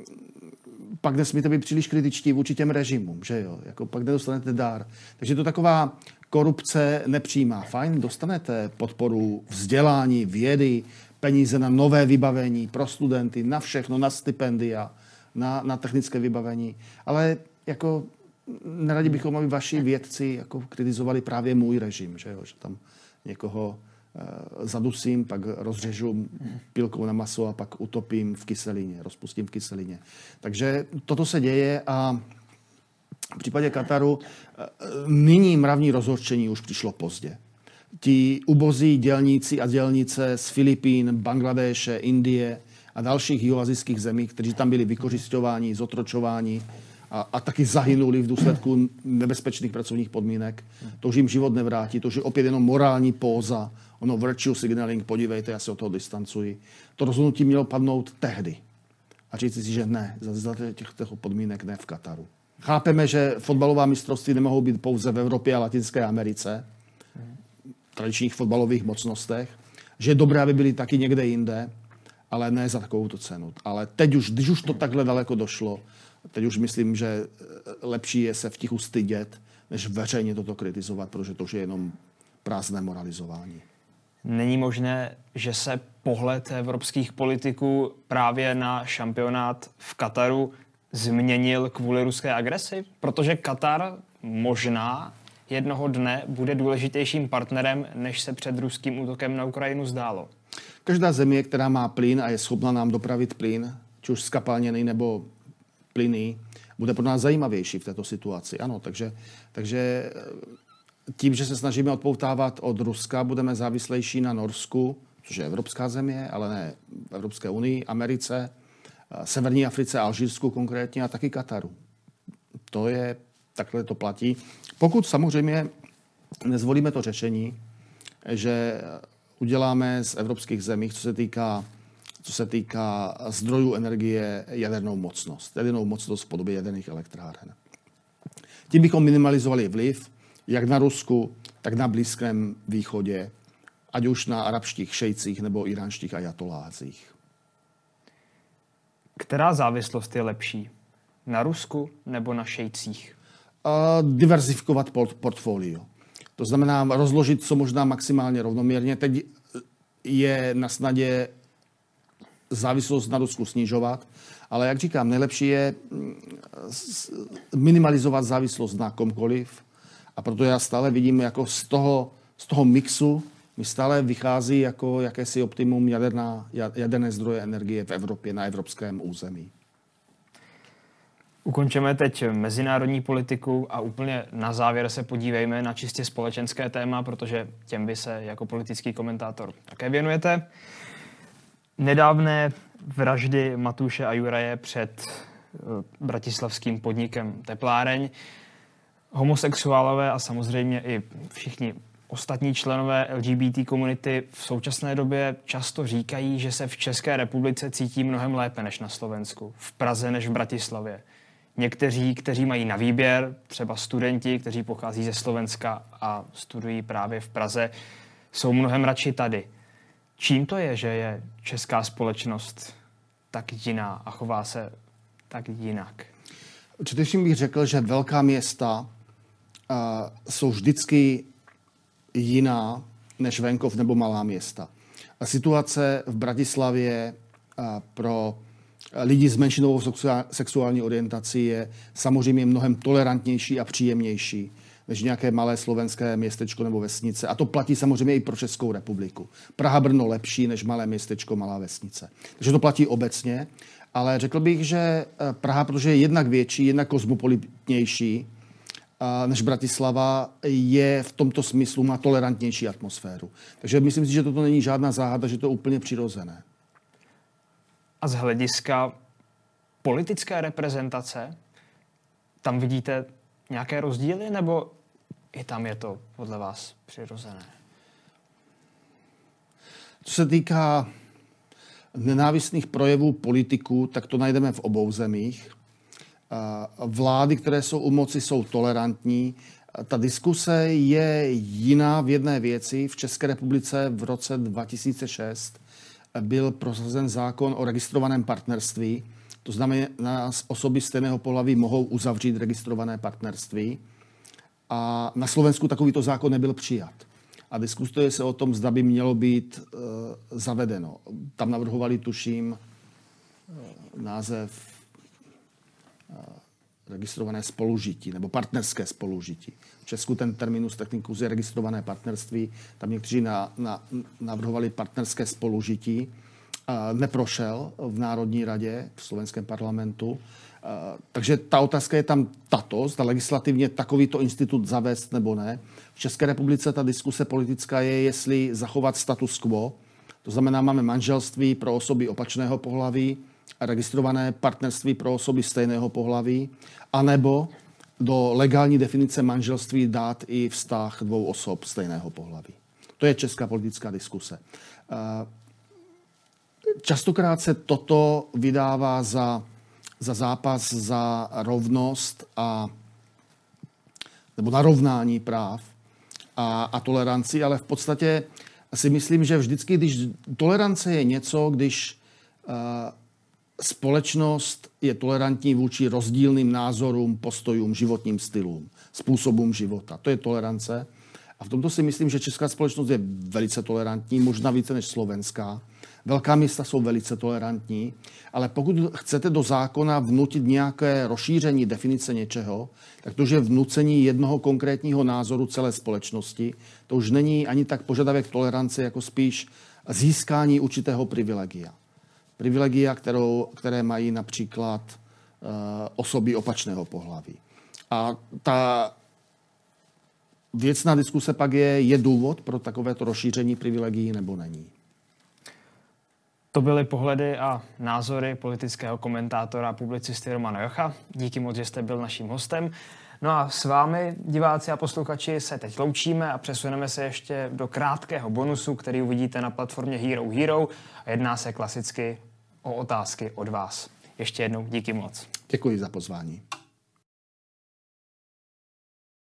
pak nesmíte být příliš kritičtí vůči těm režimům, že jo? Jako pak nedostanete dar. Takže to taková korupce nepřímá. Fajn, dostanete podporu vzdělání, vědy, peníze na nové vybavení pro studenty, na všechno, na stipendia, na technické vybavení. Ale jako neradi bychom, aby vaši vědci jako kritizovali právě můj režim, že jo? Že tam někoho zadusím, pak rozřežu pilkou na maso a pak utopím v kyselině, rozpustím v kyselině. Takže toto se děje a v případě Kataru nyní mravní rozhořčení už přišlo pozdě. Ti ubozí dělníci a dělnice z Filipín, Bangladéše, Indie a dalších jihoazijských zemí, kteří tam byli vykořisťováni, zotročováni a taky zahynuli v důsledku nebezpečných pracovních podmínek. To už jim život nevrátí, to už je opět jenom morální póza, ono virtue signaling, podívejte, já se od toho distancuji. To rozhodnutí mělo padnout tehdy. A říct si, že ne, za těchto podmínek ne v Kataru. Chápeme, že fotbalová mistrovství nemohou být pouze v Evropě a Latinské Americe, tradičních fotbalových mocnostech, že je dobré, aby byly taky někde jinde, ale ne za takovouto cenu. Ale teď už, když už to takhle daleko došlo, teď už myslím, že lepší je se v tichu stydět, než veřejně toto kritizovat, protože to už je jenom prázdné moralizování. Není možné, že se pohled evropských politiků právě na šampionát v Kataru změnil kvůli ruské agresi? Protože Katar možná jednoho dne bude důležitějším partnerem, než se před ruským útokem na Ukrajinu zdálo. Každá země, která má plyn a je schopna nám dopravit plyn, či už zkapalněný nebo plynný, bude pro nás zajímavější v této situaci. Ano, takže tím, že se snažíme odpoutávat od Ruska, budeme závislejší na Norsku, což je evropská země, ale ne v Evropské unii, Americe, Severní Africe, Alžírsku konkrétně a taky Kataru. Takhle to platí. Pokud samozřejmě nezvolíme to řešení, že uděláme z evropských zemí, co se týká zdrojů energie, jadernou mocnost v podobě jaderných elektráren. Tím bychom minimalizovali vliv jak na Rusku, tak na Blízkém východě, ať už na arabských šejcích nebo iránských ajatolázích. Která závislost je lepší? Na Rusku nebo na šejcích? Diverzifikovat portfolio. To znamená rozložit co možná maximálně rovnoměrně. Teď je na snadě závislost na Rusku snižovat, ale jak říkám, nejlepší je minimalizovat závislost na komkoliv. A proto já stále vidím, jako z toho mixu mi stále vychází jako jakési optimum jaderné zdroje energie v Evropě, na evropském území. Ukončeme teď mezinárodní politiku a úplně na závěr se podívejme na čistě společenské téma, protože těm vy se jako politický komentátor také věnujete. Nedávné vraždy Matuše a Juraje před bratislavským podnikem Tepláreň. Homosexuálové a samozřejmě i všichni ostatní členové LGBT komunity v současné době často říkají, že se v České republice cítí mnohem lépe než na Slovensku, v Praze než v Bratislavě. Někteří, kteří mají na výběr, třeba studenti, kteří pochází ze Slovenska a studují právě v Praze, jsou mnohem radši tady. Čím to je, že je česká společnost tak jiná a chová se tak jinak? Především bych řekl, že velká města jsou vždycky jiná než venkov nebo malá města. A situace v Bratislavě pro lidi s menšinovou sexuální orientací je samozřejmě mnohem tolerantnější a příjemnější než nějaké malé slovenské městečko nebo vesnice. A to platí samozřejmě i pro Českou republiku. Praha, Brno lepší než malé městečko, malá vesnice. Takže to platí obecně, ale řekl bych, že Praha, protože je jednak větší, jednak kozmopolitnější než Bratislava, je v tomto smyslu má tolerantnější atmosféru. Takže myslím si, že toto není žádná záhada, že to je úplně přirozené. A z hlediska politické reprezentace, tam vidíte nějaké rozdíly, nebo i tam je to podle vás přirozené? Co se týká nenávistných projevů politiků, tak to najdeme v obou zemích. Vlády, které jsou u moci, jsou tolerantní. Ta diskuse je jiná v jedné věci. V České republice v roce 2006 byl prosazen zákon o registrovaném partnerství. To znamená, osoby stejného pohlaví mohou uzavřít registrované partnerství. A na Slovensku takovýto zákon nebyl přijat. A diskutuje se o tom, zda by mělo být zavedeno. Tam navrhovali, tuším, název registrované spolužití nebo partnerské spolužití. V Česku ten terminus technicus je registrované partnerství. Tam někteří navrhovali partnerské spolužití. Neprošel v Národní radě, v slovenském parlamentu. Takže ta otázka je tam tato, zda legislativně takovýto institut zavést nebo ne. V České republice ta diskuse politická je, jestli zachovat status quo. To znamená, máme manželství pro osoby opačného pohlaví, registrované partnerství pro osoby stejného pohlaví, anebo do legální definice manželství dát i vztah dvou osob stejného pohlaví. To je česká politická diskuse. Častokrát se toto vydává za zápas za rovnost nebo narovnání práv a toleranci, ale v podstatě si myslím, že vždycky, když tolerance je něco, když společnost je tolerantní vůči rozdílným názorům, postojům, životním stylům, způsobům života. To je tolerance. A v tomto si myslím, že česká společnost je velice tolerantní, možná více než slovenská. Velká města jsou velice tolerantní, ale pokud chcete do zákona vnutit nějaké rozšíření definice něčeho, tak to už je vnucení jednoho konkrétního názoru celé společnosti. To už není ani tak požadavek tolerance, jako spíš získání určitého privilegia. Privilegia, které mají například osoby opačného pohlaví. A ta věcná diskuse pak je důvod pro takovéto rozšíření privilegií nebo není. To byly pohledy a názory politického komentátora a publicisty Romana Jocha. Díky moc, že jste byl naším hostem. No a s vámi, diváci a posluchači, se teď loučíme a přesuneme se ještě do krátkého bonusu, který uvidíte na platformě Hero Hero. A jedná se klasicky o otázky od vás. Ještě jednou díky moc. Děkuji za pozvání.